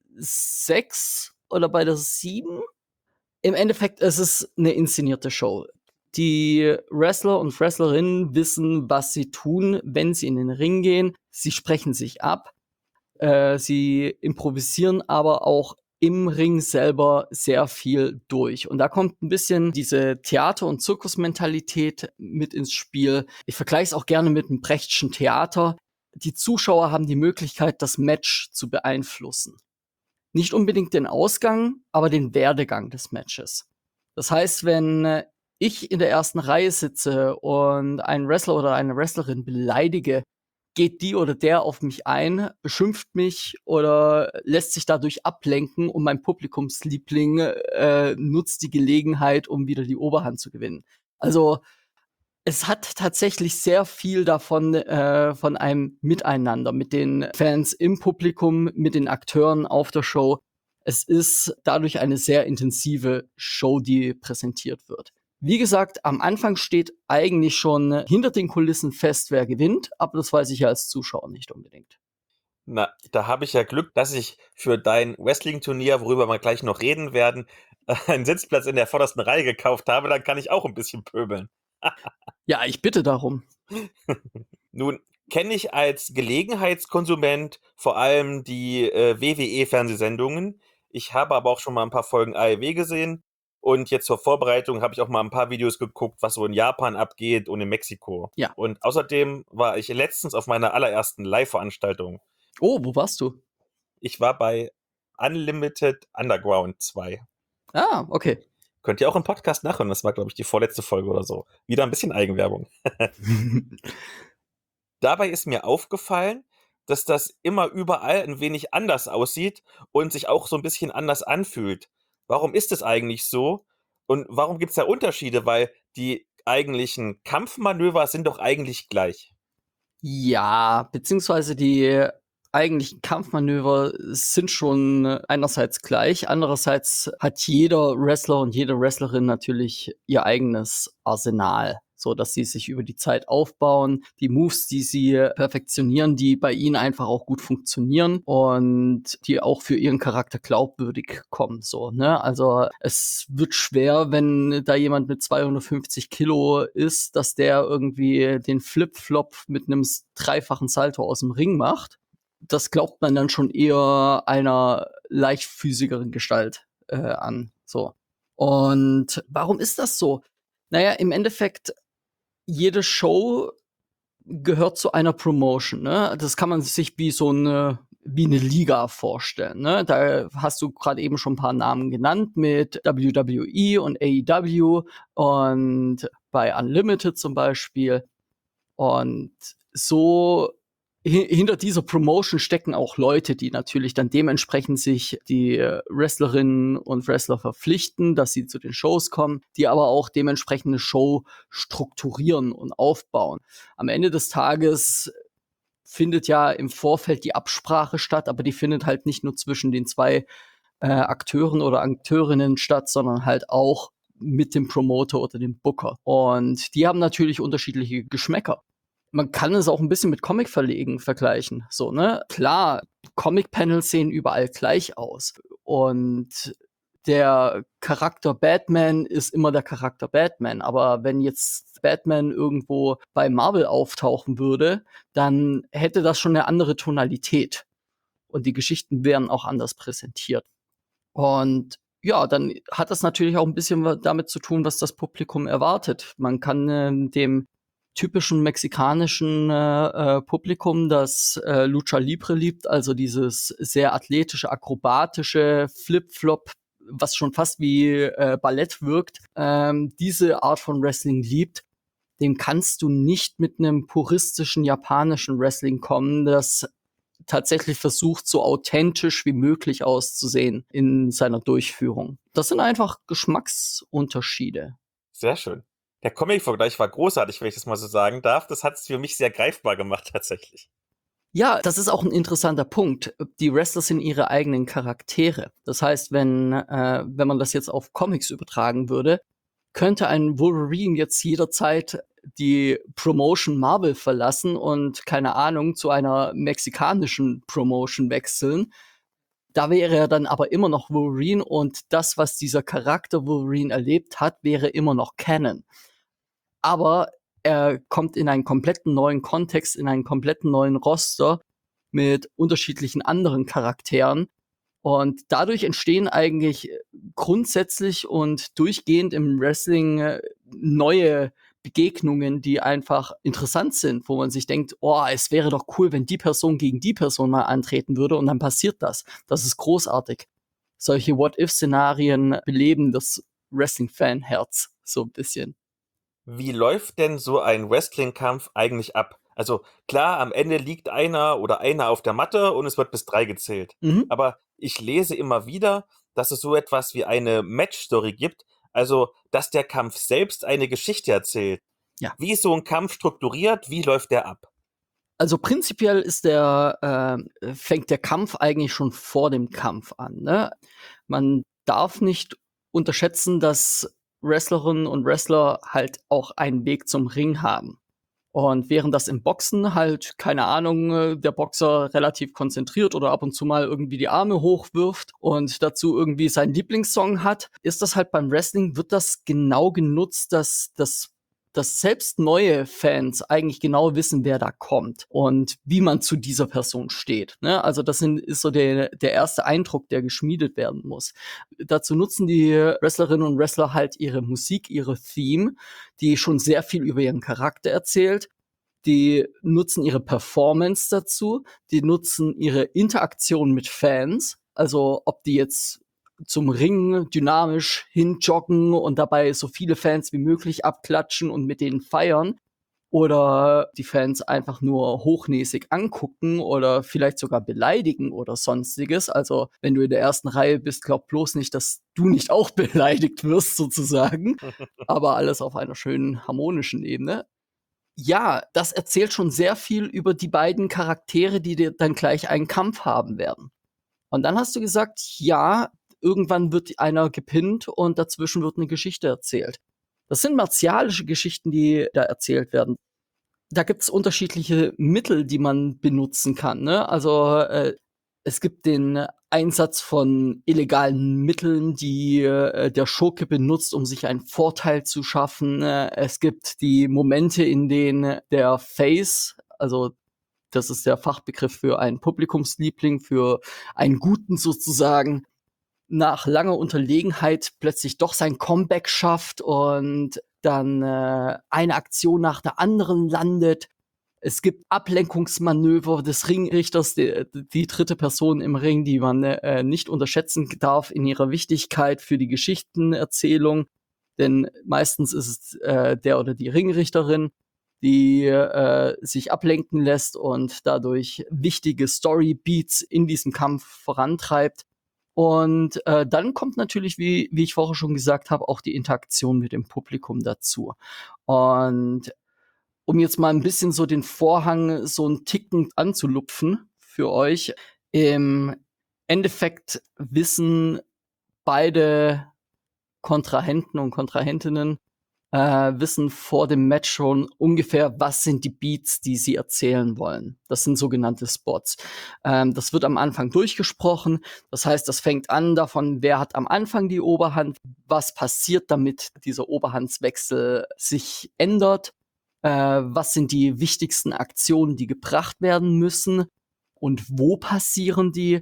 sechs oder bei der sieben. Im Endeffekt ist es eine inszenierte Show. Die Wrestler und Wrestlerinnen wissen, was sie tun, wenn sie in den Ring gehen. Sie sprechen sich ab. Äh, sie improvisieren aber auch im Ring selber sehr viel durch. Und da kommt ein bisschen diese Theater- und Zirkusmentalität mit ins Spiel. Ich vergleiche es auch gerne mit einem Brechtschen Theater. Die Zuschauer haben die Möglichkeit, das Match zu beeinflussen. Nicht unbedingt den Ausgang, aber den Werdegang des Matches. Das heißt, wenn ich in der ersten Reihe sitze und einen Wrestler oder eine Wrestlerin beleidige, geht die oder der auf mich ein, beschimpft mich oder lässt sich dadurch ablenken und mein Publikumsliebling äh, nutzt die Gelegenheit, um wieder die Oberhand zu gewinnen. Also es hat tatsächlich sehr viel davon äh, von einem Miteinander mit den Fans im Publikum, mit den Akteuren auf der Show. Es ist dadurch eine sehr intensive Show, die präsentiert wird. Wie gesagt, am Anfang steht eigentlich schon hinter den Kulissen fest, wer gewinnt, aber das weiß ich ja als Zuschauer nicht unbedingt. Na, da habe ich ja Glück, dass ich für dein Wrestling-Turnier, worüber wir gleich noch reden werden, einen Sitzplatz in der vordersten Reihe gekauft habe. Dann kann ich auch ein bisschen pöbeln. Ja, ich bitte darum. Nun kenne ich als Gelegenheitskonsument vor allem die äh, W W E-Fernsehsendungen. Ich habe aber auch schon mal ein paar Folgen A E W gesehen. Und jetzt zur Vorbereitung habe ich auch mal ein paar Videos geguckt, was so in Japan abgeht und in Mexiko. Ja. Und außerdem war ich letztens auf meiner allerersten Live-Veranstaltung. Oh, wo warst du? Ich war bei Unlimited Underground zwei. Ah, okay. Könnt ihr auch im Podcast nachhören. Das war, glaube ich, die vorletzte Folge oder so. Wieder ein bisschen Eigenwerbung. Dabei ist mir aufgefallen, dass das immer überall ein wenig anders aussieht und sich auch so ein bisschen anders anfühlt. Warum ist es eigentlich so? Und warum gibt es da Unterschiede? Weil die eigentlichen Kampfmanöver sind doch eigentlich gleich. Ja, beziehungsweise die eigentlichen Kampfmanöver sind schon einerseits gleich, andererseits hat jeder Wrestler und jede Wrestlerin natürlich ihr eigenes Arsenal, so dass sie sich über die Zeit aufbauen, die Moves, die sie perfektionieren, die bei ihnen einfach auch gut funktionieren und die auch für ihren Charakter glaubwürdig kommen, so, ne? Also es wird schwer, wenn da jemand mit zweihundertfünfzig Kilo ist, dass der irgendwie den Flip-Flop mit einem dreifachen Salto aus dem Ring macht. Das glaubt man dann schon eher einer leichtfüßigeren Gestalt äh, an, so. Und warum ist das so? Naja, im Endeffekt, jede Show gehört zu einer Promotion, ne? Das kann man sich wie so eine wie eine Liga vorstellen, ne? Da hast du gerade eben schon ein paar Namen genannt mit W W E und A E W und bei Unlimited zum Beispiel. Und so hi- hinter dieser Promotion stecken auch Leute, die natürlich dann dementsprechend sich die äh, Wrestlerinnen und Wrestler verpflichten, dass sie zu den Shows kommen, die aber auch dementsprechend eine Show strukturieren und aufbauen. Am Ende des Tages findet ja im Vorfeld die Absprache statt, aber die findet halt nicht nur zwischen den zwei äh, Akteuren oder Akteurinnen statt, sondern halt auch mit dem Promoter oder dem Booker. Und die haben natürlich unterschiedliche Geschmäcker. Man kann es auch ein bisschen mit Comic-Verlegen vergleichen. So, ne? Klar, Comic-Panels sehen überall gleich aus. Und der Charakter Batman ist immer der Charakter Batman. Aber wenn jetzt Batman irgendwo bei Marvel auftauchen würde, dann hätte das schon eine andere Tonalität. Und die Geschichten wären auch anders präsentiert. Und ja, dann hat das natürlich auch ein bisschen damit zu tun, was das Publikum erwartet. Man kann äh, dem typischen mexikanischen äh, äh, Publikum, das äh, Lucha Libre liebt, also dieses sehr athletische, akrobatische, Flip-Flop was schon fast wie äh, Ballett wirkt, ähm, diese Art von Wrestling liebt, dem kannst du nicht mit einem puristischen japanischen Wrestling kommen, das tatsächlich versucht, so authentisch wie möglich auszusehen in seiner Durchführung. Das sind einfach Geschmacksunterschiede. Sehr schön. Der Comic-Vergleich war großartig, wenn ich das mal so sagen darf. Das hat es für mich sehr greifbar gemacht, tatsächlich. Ja, das ist auch ein interessanter Punkt. Die Wrestler sind ihre eigenen Charaktere. Das heißt, wenn, äh, wenn man das jetzt auf Comics übertragen würde, könnte ein Wolverine jetzt jederzeit die Promotion Marvel verlassen und, keine Ahnung, zu einer mexikanischen Promotion wechseln. Da wäre er dann aber immer noch Wolverine und das, was dieser Charakter Wolverine erlebt hat, wäre immer noch Canon. Aber er kommt in einen kompletten neuen Kontext, in einen kompletten neuen Roster mit unterschiedlichen anderen Charakteren. Und dadurch entstehen eigentlich grundsätzlich und durchgehend im Wrestling neue Begegnungen, die einfach interessant sind, wo man sich denkt, oh, es wäre doch cool, wenn die Person gegen die Person mal antreten würde und dann passiert das. Das ist großartig. Solche What-If-Szenarien beleben das Wrestling-Fan-Herz so ein bisschen. Wie läuft denn so ein Wrestling-Kampf eigentlich ab? Also klar, am Ende liegt einer oder einer auf der Matte und es wird bis drei gezählt. Mhm. Aber ich lese immer wieder, dass es so etwas wie eine Match-Story gibt, also dass der Kampf selbst eine Geschichte erzählt. Ja. Wie ist so ein Kampf strukturiert? Wie läuft der ab? Also prinzipiell ist der, äh, fängt der Kampf eigentlich schon vor dem Kampf an. Ne? Man darf nicht unterschätzen, dass Wrestlerinnen und Wrestler halt auch einen Weg zum Ring haben. Und während das im Boxen halt, keine Ahnung, der Boxer relativ konzentriert oder ab und zu mal irgendwie die Arme hochwirft und dazu irgendwie seinen Lieblingssong hat, ist das halt beim Wrestling, wird das genau genutzt, dass das dass selbst neue Fans eigentlich genau wissen, wer da kommt und wie man zu dieser Person steht. Ne? Also das sind, ist so der, der erste Eindruck, der geschmiedet werden muss. Dazu nutzen die Wrestlerinnen und Wrestler halt ihre Musik, ihre Theme, die schon sehr viel über ihren Charakter erzählt. Die nutzen ihre Performance dazu, die nutzen ihre Interaktion mit Fans, also ob die jetzt zum Ring dynamisch hinjoggen und dabei so viele Fans wie möglich abklatschen und mit denen feiern oder die Fans einfach nur hochnäsig angucken oder vielleicht sogar beleidigen oder sonstiges. Also wenn du in der ersten Reihe bist, glaub bloß nicht, dass du nicht auch beleidigt wirst sozusagen, aber alles auf einer schönen harmonischen Ebene. Ja, das erzählt schon sehr viel über die beiden Charaktere, die dir dann gleich einen Kampf haben werden. Und dann hast du gesagt, ja, irgendwann wird einer gepinnt und dazwischen wird eine Geschichte erzählt. Das sind martialische Geschichten, die da erzählt werden. Da gibt's unterschiedliche Mittel, die man benutzen kann. Ne? Also äh, es gibt den Einsatz von illegalen Mitteln, die äh, der Schurke benutzt, um sich einen Vorteil zu schaffen. Äh, es gibt die Momente, in denen der Face, also das ist der Fachbegriff für einen Publikumsliebling, für einen Guten sozusagen, nach langer Unterlegenheit plötzlich doch sein Comeback schafft und dann äh, eine Aktion nach der anderen landet. Es gibt Ablenkungsmanöver des Ringrichters, die, die dritte Person im Ring, die man äh, nicht unterschätzen darf in ihrer Wichtigkeit für die Geschichtenerzählung. Denn meistens ist es äh, der oder die Ringrichterin, die äh, sich ablenken lässt und dadurch wichtige Storybeats in diesem Kampf vorantreibt. Und äh, dann kommt natürlich, wie, wie ich vorher schon gesagt habe, auch die Interaktion mit dem Publikum dazu. Und um jetzt mal ein bisschen so den Vorhang so einen Ticken anzulupfen für euch, im Endeffekt wissen beide Kontrahenten und Kontrahentinnen äh, wissen vor dem Match schon ungefähr, was sind die Beats, die sie erzählen wollen. Das sind sogenannte Spots. Ähm, das wird am Anfang durchgesprochen. Das heißt, das fängt an davon, wer hat am Anfang die Oberhand, was passiert, damit dieser Oberhandswechsel sich ändert, äh, was sind die wichtigsten Aktionen, die gebracht werden müssen und wo passieren die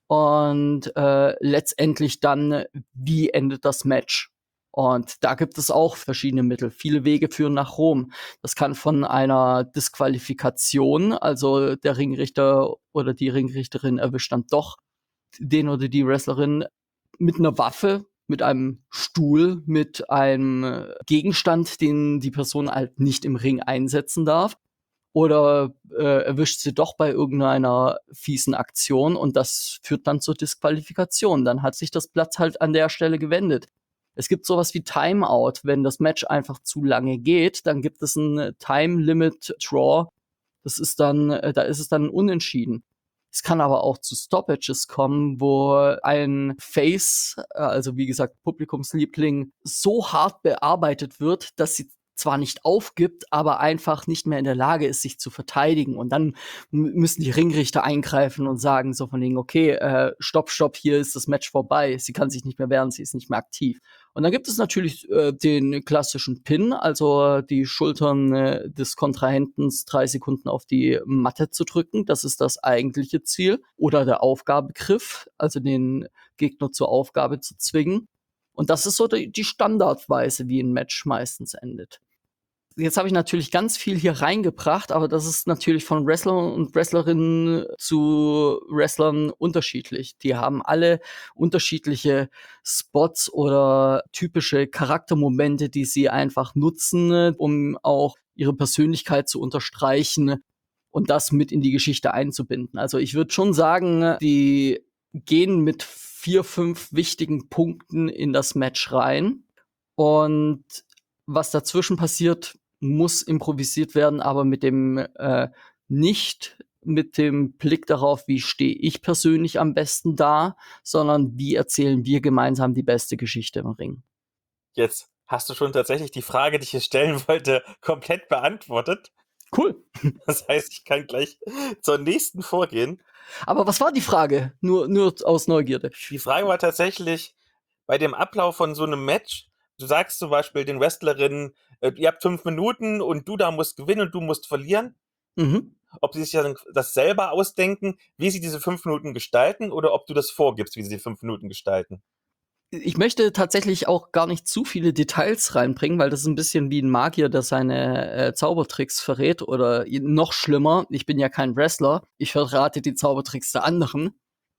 und äh, letztendlich dann, wie endet das Match. Und da gibt es auch verschiedene Mittel. Viele Wege führen nach Rom. Das kann von einer Disqualifikation, also der Ringrichter oder die Ringrichterin erwischt dann doch den oder die Wrestlerin, mit einer Waffe, mit einem Stuhl, mit einem Gegenstand, den die Person halt nicht im Ring einsetzen darf. Oder äh, erwischt sie doch bei irgendeiner fiesen Aktion und das führt dann zur Disqualifikation. Dann hat sich das Blatt halt an der Stelle gewendet. Es gibt sowas wie Timeout. Wenn das Match einfach zu lange geht, dann gibt es ein Time-Limit-Draw. Das ist dann, äh, da ist es dann unentschieden. Es kann aber auch zu Stoppages kommen, wo ein Face, also wie gesagt Publikumsliebling, so hart bearbeitet wird, dass sie zwar nicht aufgibt, aber einfach nicht mehr in der Lage ist, sich zu verteidigen. Und dann m- müssen die Ringrichter eingreifen und sagen so von denen, okay, äh, stopp, stopp, hier ist das Match vorbei. Sie kann sich nicht mehr wehren, sie ist nicht mehr aktiv. Und dann gibt es natürlich äh, den klassischen Pin, also die Schultern äh, des Kontrahentens drei Sekunden auf die Matte zu drücken. Das ist das eigentliche Ziel. Oder der Aufgabegriff, also den Gegner zur Aufgabe zu zwingen. Und das ist so die, die Standardweise, wie ein Match meistens endet. Jetzt habe ich natürlich ganz viel hier reingebracht, aber das ist natürlich von Wrestlern und Wrestlerinnen zu Wrestlern unterschiedlich. Die haben alle unterschiedliche Spots oder typische Charaktermomente, die sie einfach nutzen, um auch ihre Persönlichkeit zu unterstreichen und das mit in die Geschichte einzubinden. Also ich würde schon sagen, die gehen mit vier, fünf wichtigen Punkten in das Match rein. Und was dazwischen passiert, muss improvisiert werden, aber mit dem äh, nicht mit dem Blick darauf, wie stehe ich persönlich am besten da, sondern wie erzählen wir gemeinsam die beste Geschichte im Ring. Jetzt hast du schon tatsächlich die Frage, die ich hier stellen wollte, komplett beantwortet. Cool. Das heißt, ich kann gleich zur nächsten vorgehen. Aber was war die Frage? Nur, nur aus Neugierde. Die Frage war tatsächlich, bei dem Ablauf von so einem Match, du sagst zum Beispiel den Wrestlerinnen, äh, ihr habt fünf Minuten und du da musst gewinnen und du musst verlieren. Mhm. Ob sie sich dann das selber ausdenken, wie sie diese fünf Minuten gestalten, oder ob du das vorgibst, wie sie die fünf Minuten gestalten. Ich möchte tatsächlich auch gar nicht zu viele Details reinbringen, weil das ist ein bisschen wie ein Magier, der seine äh, Zaubertricks verrät. Oder noch schlimmer, ich bin ja kein Wrestler, ich verrate die Zaubertricks der anderen.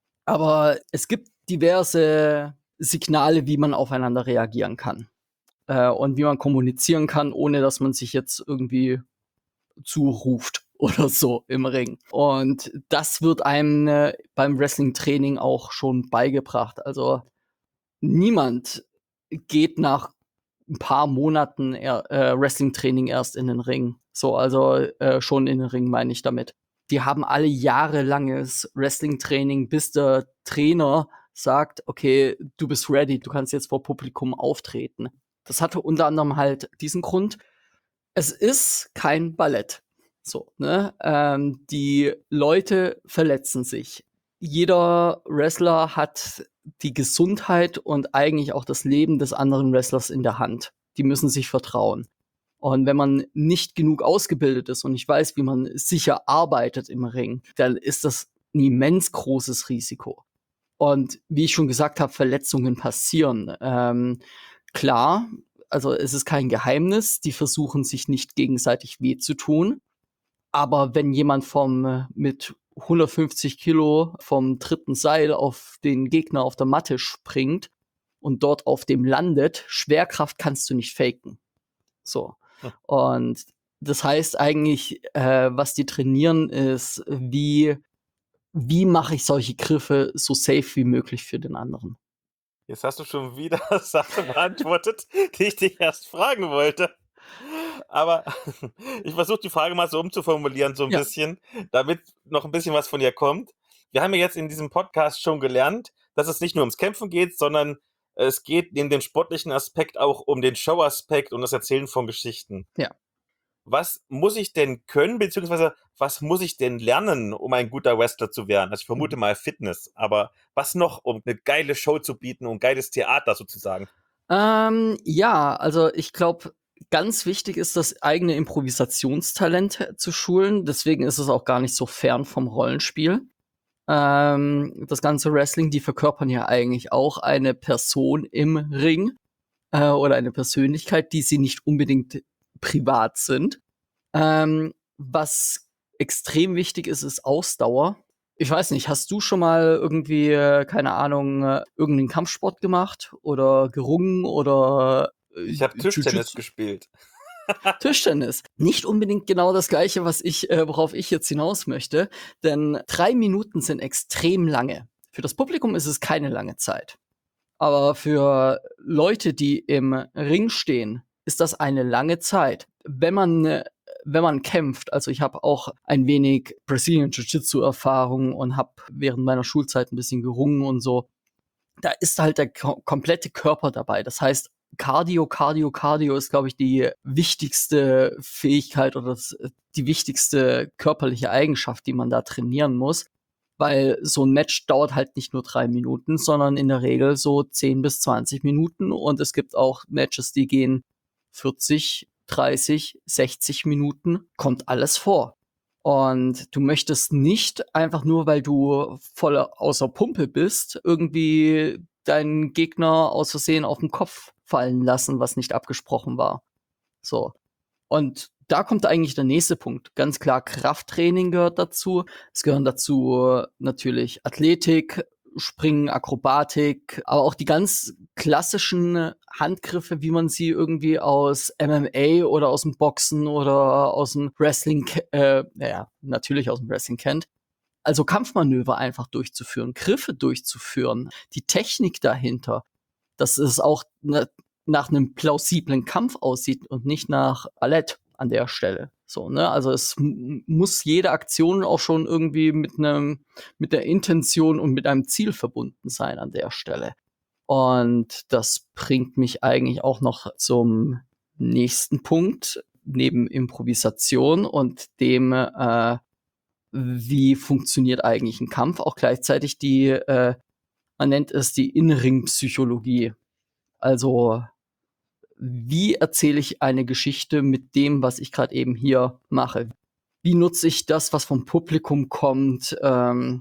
Aber es gibt diverse Signale, wie man aufeinander reagieren kann. Äh, und wie man kommunizieren kann, ohne dass man sich jetzt irgendwie zuruft oder so im Ring. Und das wird einem äh, beim Wrestling-Training auch schon beigebracht. Also niemand geht nach ein paar Monaten er, äh, Wrestling-Training erst in den Ring. So, also äh, schon in den Ring meine ich damit. Die haben alle jahrelanges Wrestling-Training, bis der Trainer sagt, okay, du bist ready, du kannst jetzt vor Publikum auftreten. Das hatte unter anderem halt diesen Grund. Es ist kein Ballett. So, ne? Ähm, die Leute verletzen sich. Jeder Wrestler hat die Gesundheit und eigentlich auch das Leben des anderen Wrestlers in der Hand. Die müssen sich vertrauen. Und wenn man nicht genug ausgebildet ist und nicht weiß, wie man sicher arbeitet im Ring, dann ist das ein immens großes Risiko. Und wie ich schon gesagt habe, Verletzungen passieren. Ähm, klar, also es ist kein Geheimnis, die versuchen sich nicht gegenseitig weh zu tun. Aber wenn jemand vom mit hundertfünfzig Kilo vom dritten Seil auf den Gegner auf der Matte springt und dort auf dem landet, Schwerkraft kannst du nicht faken. So. Hm. Und das heißt eigentlich, äh, was die trainieren, ist, wie, wie mache ich solche Griffe so safe wie möglich für den anderen. Jetzt hast du schon wieder Sachen beantwortet, die ich dich erst fragen wollte. Aber ich versuche die Frage mal so umzuformulieren, so ein Ja. bisschen, damit noch ein bisschen was von dir kommt. Wir haben ja jetzt in diesem Podcast schon gelernt, dass es nicht nur ums Kämpfen geht, sondern es geht neben dem sportlichen Aspekt auch um den Show-Aspekt und das Erzählen von Geschichten. Ja. Was muss ich denn können, beziehungsweise was muss ich denn lernen, um ein guter Wrestler zu werden? Also ich vermute mal Fitness, aber was noch, um eine geile Show zu bieten und geiles Theater sozusagen? Ähm, ja, also ich glaube, ganz wichtig ist, das eigene Improvisationstalent zu schulen. Deswegen ist es auch gar nicht so fern vom Rollenspiel. Ähm, das ganze Wrestling, die verkörpern ja eigentlich auch eine Person im Ring äh, oder eine Persönlichkeit, die sie nicht unbedingt privat sind. Ähm, was extrem wichtig ist, ist Ausdauer. Ich weiß nicht, hast du schon mal irgendwie, äh, keine Ahnung, äh, irgendeinen Kampfsport gemacht oder gerungen oder äh, Ich habe Tischtennis Jiu-Jitsu? gespielt. Tischtennis. Nicht unbedingt genau das Gleiche, was ich, äh, worauf ich jetzt hinaus möchte, denn drei Minuten sind extrem lange. Für das Publikum ist es keine lange Zeit. Aber für Leute, die im Ring stehen, ist das eine lange Zeit. Wenn man, äh, wenn man kämpft, also ich habe auch ein wenig Brazilian Jiu-Jitsu-Erfahrung und habe während meiner Schulzeit ein bisschen gerungen und so. Da ist halt der ko- komplette Körper dabei. Das heißt, Cardio, Cardio, Cardio ist, glaube ich, die wichtigste Fähigkeit oder das, die wichtigste körperliche Eigenschaft, die man da trainieren muss. Weil so ein Match dauert halt nicht nur drei Minuten, sondern in der Regel so zehn bis zwanzig Minuten. Und es gibt auch Matches, die gehen vierzig, dreißig, sechzig Minuten. Kommt alles vor. Und du möchtest nicht einfach nur, weil du voll außer Pumpe bist, irgendwie deinen Gegner aus Versehen auf den Kopf fallen lassen, was nicht abgesprochen war. So. Und da kommt eigentlich der nächste Punkt. Ganz klar, Krafttraining gehört dazu. Es gehören dazu äh, natürlich Athletik, Springen, Akrobatik, aber auch die ganz klassischen Handgriffe, wie man sie irgendwie aus M M A oder aus dem Boxen oder aus dem Wrestling, ke- äh, naja, natürlich aus dem Wrestling kennt. Also Kampfmanöver einfach durchzuführen, Griffe durchzuführen, die Technik dahinter, dass es auch ne, nach einem plausiblen Kampf aussieht und nicht nach Ballett an der Stelle. So, ne? Also es m- muss jede Aktion auch schon irgendwie mit einem, mit der Intention und mit einem Ziel verbunden sein an der Stelle. Und das bringt mich eigentlich auch noch zum nächsten Punkt, neben Improvisation und dem, äh, wie funktioniert eigentlich ein Kampf, auch gleichzeitig die, äh, man nennt es die In-Ring-Psychologie. Also, wie erzähle ich eine Geschichte mit dem, was ich gerade eben hier mache? Wie nutze ich das, was vom Publikum kommt, ähm,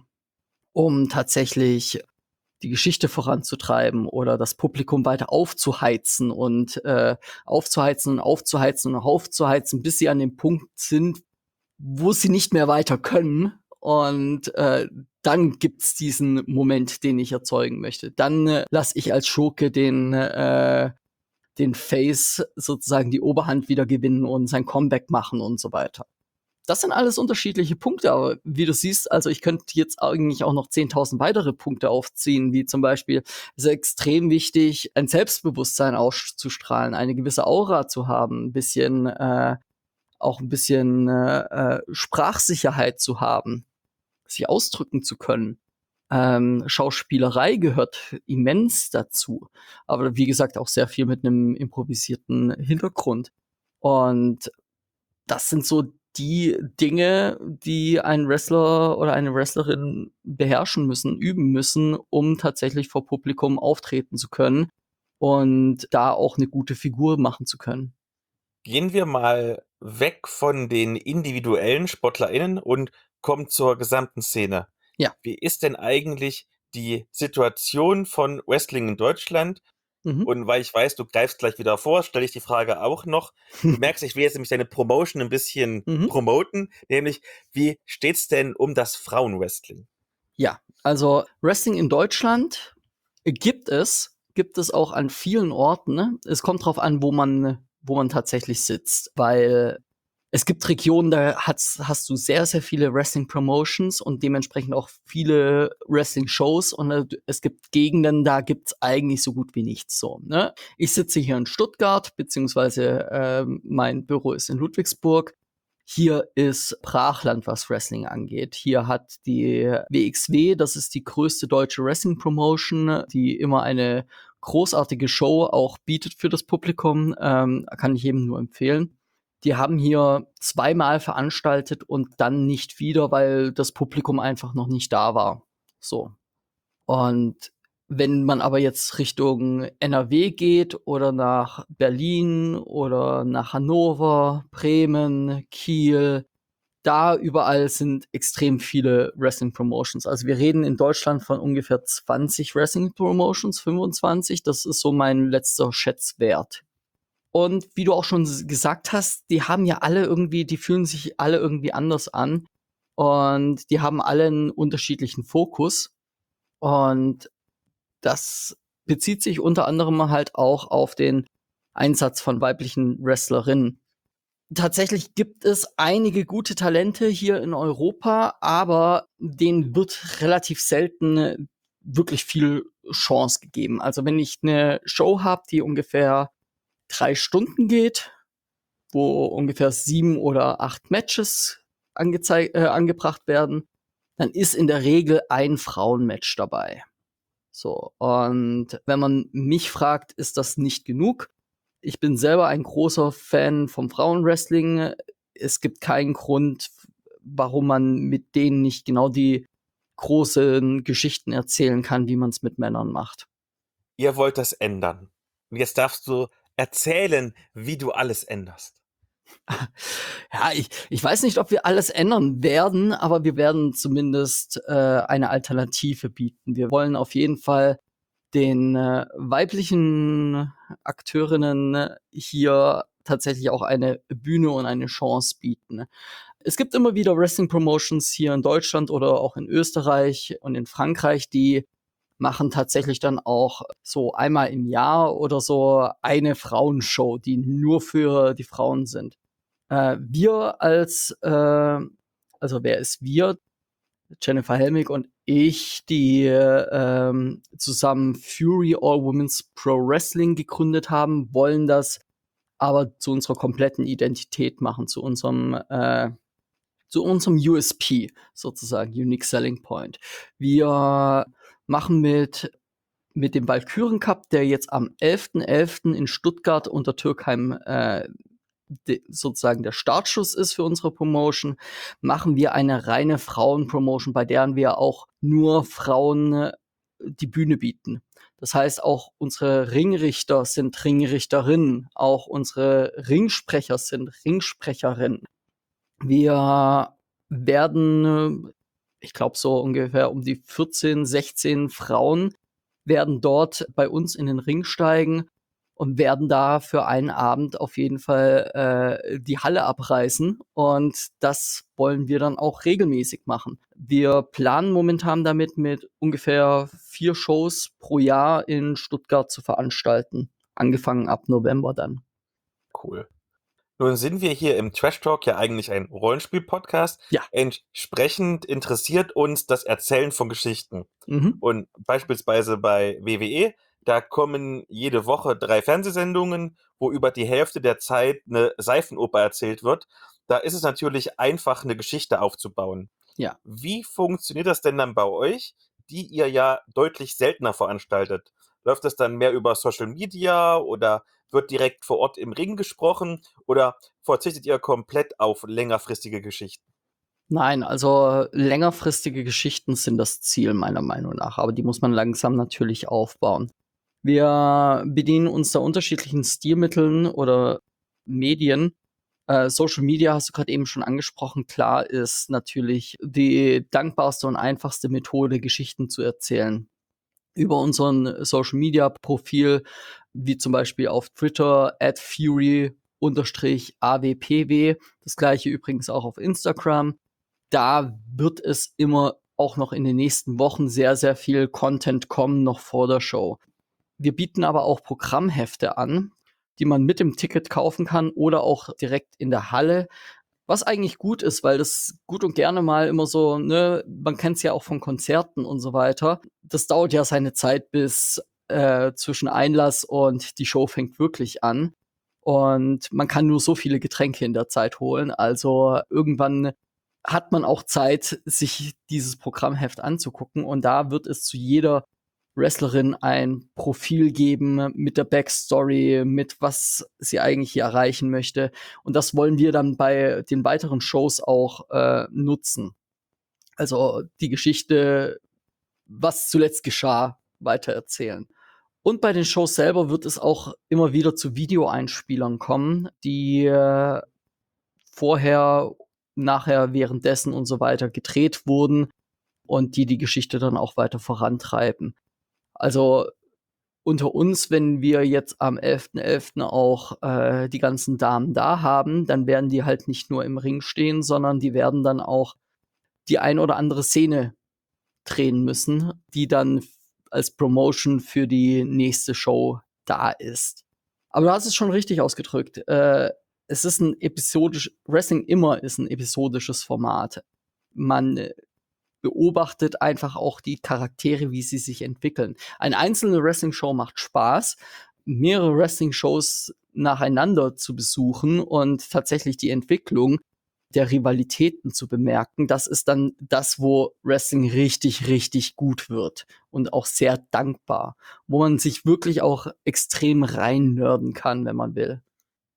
um tatsächlich die Geschichte voranzutreiben oder das Publikum weiter aufzuheizen und äh, aufzuheizen und aufzuheizen und aufzuheizen, bis sie an dem Punkt sind, wo sie nicht mehr weiter können. Und äh, dann gibt's diesen Moment, den ich erzeugen möchte. Dann äh, lasse ich als Schurke den äh, den Face sozusagen die Oberhand wieder gewinnen und sein Comeback machen und so weiter. Das sind alles unterschiedliche Punkte, aber wie du siehst, also ich könnte jetzt eigentlich auch noch zehntausend weitere Punkte aufziehen, wie zum Beispiel, es ist extrem wichtig, ein Selbstbewusstsein auszustrahlen, eine gewisse Aura zu haben, ein bisschen, äh, auch ein bisschen äh, äh, Sprachsicherheit zu haben, sich ausdrücken zu können. Ähm, Schauspielerei gehört immens dazu, aber wie gesagt auch sehr viel mit einem improvisierten Hintergrund. Und das sind so die Dinge, die ein Wrestler oder eine Wrestlerin beherrschen müssen, üben müssen, um tatsächlich vor Publikum auftreten zu können und da auch eine gute Figur machen zu können. Gehen wir mal weg von den individuellen SportlerInnen und kommen zur gesamten Szene. Ja. Wie ist denn eigentlich die Situation von Wrestling in Deutschland? Mhm. Und weil ich weiß, du greifst gleich wieder vor, stelle ich die Frage auch noch. Du merkst, ich will jetzt nämlich deine Promotion ein bisschen Mhm. promoten, nämlich wie steht's denn um das Frauenwrestling? Ja, also Wrestling in Deutschland gibt es, gibt es auch an vielen Orten. Ne? Es kommt drauf an, wo man, wo man tatsächlich sitzt, weil es gibt Regionen, da hast, hast du sehr, sehr viele Wrestling-Promotions und dementsprechend auch viele Wrestling-Shows und äh, es gibt Gegenden, da gibt's eigentlich so gut wie nichts so. Ne? Ich sitze hier in Stuttgart, beziehungsweise äh, mein Büro ist in Ludwigsburg. Hier ist Brachland, was Wrestling angeht. Hier hat die W X W, das ist die größte deutsche Wrestling-Promotion, die immer eine großartige Show auch bietet für das Publikum. Ähm, kann ich jedem nur empfehlen. Die haben hier zweimal veranstaltet und dann nicht wieder, weil das Publikum einfach noch nicht da war. So. Und wenn man aber jetzt Richtung N R W geht oder nach Berlin oder nach Hannover, Bremen, Kiel, da überall sind extrem viele Wrestling-Promotions. Also wir reden in Deutschland von ungefähr zwanzig Wrestling-Promotions, fünfundzwanzig. Das ist so mein letzter Schätzwert. Und wie du auch schon s- gesagt hast, die haben ja alle irgendwie, die fühlen sich alle irgendwie anders an. Und die haben alle einen unterschiedlichen Fokus. Und das bezieht sich unter anderem halt auch auf den Einsatz von weiblichen Wrestlerinnen. Tatsächlich gibt es einige gute Talente hier in Europa, aber denen wird relativ selten wirklich viel Chance gegeben. Also wenn ich eine Show habe, die ungefähr drei Stunden geht, wo ungefähr sieben oder acht Matches angezeigt, äh, angebracht werden, dann ist in der Regel ein Frauenmatch dabei. So, und wenn man mich fragt, ist das nicht genug? Ich bin selber ein großer Fan vom Frauenwrestling. Es gibt keinen Grund, warum man mit denen nicht genau die großen Geschichten erzählen kann, wie man es mit Männern macht. Ihr wollt das ändern. Und jetzt darfst du erzählen, wie du alles änderst. Ja, ich, ich weiß nicht, ob wir alles ändern werden, aber wir werden zumindest äh, eine Alternative bieten. Wir wollen auf jeden Fall den äh, weiblichen Akteurinnen hier tatsächlich auch eine Bühne und eine Chance bieten. Es gibt immer wieder Wrestling-Promotions hier in Deutschland oder auch in Österreich und in Frankreich, die machen tatsächlich dann auch so einmal im Jahr oder so eine Frauenshow, die nur für die Frauen sind. Äh, wir als, äh, also wer ist wir? Jennifer Helmig und ich, die ähm, zusammen Fury All Women's Pro Wrestling gegründet haben, wollen das aber zu unserer kompletten Identität machen, zu unserem äh, zu unserem U S P sozusagen, Unique Selling Point. Wir machen mit mit dem Walküren Cup, der jetzt am elften elften in Stuttgart unter Türkheim äh, de, sozusagen der Startschuss ist für unsere Promotion, machen wir eine reine Frauen-Promotion, bei der wir auch nur Frauen äh, die Bühne bieten. Das heißt, auch unsere Ringrichter sind Ringrichterinnen, auch unsere Ringsprecher sind Ringsprecherinnen. Wir werden, ich glaube, so ungefähr um die vierzehn, sechzehn Frauen werden dort bei uns in den Ring steigen und werden da für einen Abend auf jeden Fall äh, die Halle abreißen. Und das wollen wir dann auch regelmäßig machen. Wir planen momentan damit, mit ungefähr vier Shows pro Jahr in Stuttgart zu veranstalten. Angefangen ab November dann. Cool. Nun sind wir hier im Trash Talk ja eigentlich ein Rollenspiel-Podcast. Ja. Entsprechend interessiert uns das Erzählen von Geschichten. Mhm. Und beispielsweise bei W W E, da kommen jede Woche drei Fernsehsendungen, wo über die Hälfte der Zeit eine Seifenoper erzählt wird. Da ist es natürlich einfach, eine Geschichte aufzubauen. Ja. Wie funktioniert das denn dann bei euch, die ihr ja deutlich seltener veranstaltet? Läuft das dann mehr über Social Media oder wird direkt vor Ort im Ring gesprochen oder verzichtet ihr komplett auf längerfristige Geschichten? Nein, also längerfristige Geschichten sind das Ziel meiner Meinung nach, aber die muss man langsam natürlich aufbauen. Wir bedienen uns da unterschiedlichen Stilmitteln oder Medien. Äh, Social Media hast du gerade eben schon angesprochen. Klar ist natürlich die dankbarste und einfachste Methode, Geschichten zu erzählen. Über unseren Social Media Profil, wie zum Beispiel auf Twitter, at Fury unterstrich A W P W. Das gleiche übrigens auch auf Instagram. Da wird es immer auch noch in den nächsten Wochen sehr, sehr viel Content kommen, noch vor der Show. Wir bieten aber auch Programmhefte an, die man mit dem Ticket kaufen kann oder auch direkt in der Halle. Was eigentlich gut ist, weil das gut und gerne mal immer so, ne, man kennt es ja auch von Konzerten und so weiter. Das dauert ja seine Zeit bis äh, zwischen Einlass und die Show fängt wirklich an. Und man kann nur so viele Getränke in der Zeit holen. Also irgendwann hat man auch Zeit, sich dieses Programmheft anzugucken. Und da wird es zu jeder Wrestlerin ein Profil geben mit der Backstory, mit was sie eigentlich hier erreichen möchte. Und das wollen wir dann bei den weiteren Shows auch äh, nutzen. Also die Geschichte, was zuletzt geschah, weitererzählen. Und bei den Shows selber wird es auch immer wieder zu Videoeinspielern kommen, die äh, vorher, nachher, währenddessen und so weiter gedreht wurden und die die Geschichte dann auch weiter vorantreiben. Also unter uns, wenn wir jetzt am elften elften auch äh, die ganzen Damen da haben, dann werden die halt nicht nur im Ring stehen, sondern die werden dann auch die ein oder andere Szene drehen müssen, die dann als Promotion für die nächste Show da ist. Aber du hast es schon richtig ausgedrückt. Äh, es ist ein episodisch, Wrestling immer ist ein episodisches Format. Man beobachtet einfach auch die Charaktere, wie sie sich entwickeln. Eine einzelne Wrestling-Show macht Spaß. Mehrere Wrestling-Shows nacheinander zu besuchen und tatsächlich die Entwicklung der Rivalitäten zu bemerken, das ist dann das, wo Wrestling richtig, richtig gut wird und auch sehr dankbar, wo man sich wirklich auch extrem reinnörden kann, wenn man will.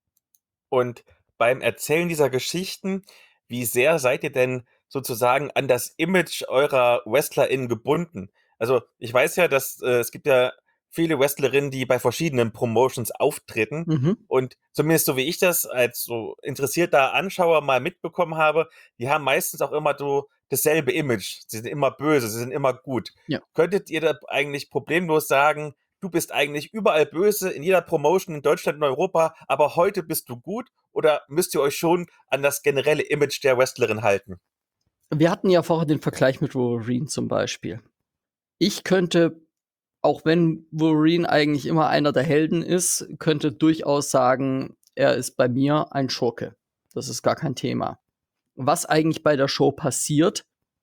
Und beim Erzählen dieser Geschichten, wie sehr seid ihr denn sozusagen an das Image eurer WrestlerInnen gebunden? Also ich weiß ja, dass äh, es gibt ja viele Wrestlerinnen, die bei verschiedenen Promotions auftreten. Mhm. Und zumindest so wie ich das als so interessierter Anschauer mal mitbekommen habe, die haben meistens auch immer so dasselbe Image. Sie sind immer böse, sie sind immer gut. Ja. Könntet ihr da eigentlich problemlos sagen, du bist eigentlich überall böse, in jeder Promotion in Deutschland und Europa, aber heute bist du gut? Oder müsst ihr euch schon an das generelle Image der Wrestlerin halten? Wir hatten ja vorher den Vergleich mit Wolverine zum Beispiel. Ich könnte, auch wenn Wolverine eigentlich immer einer der Helden ist, könnte durchaus sagen, er ist bei mir ein Schurke. Das ist gar kein Thema. Was eigentlich bei der Show passiert,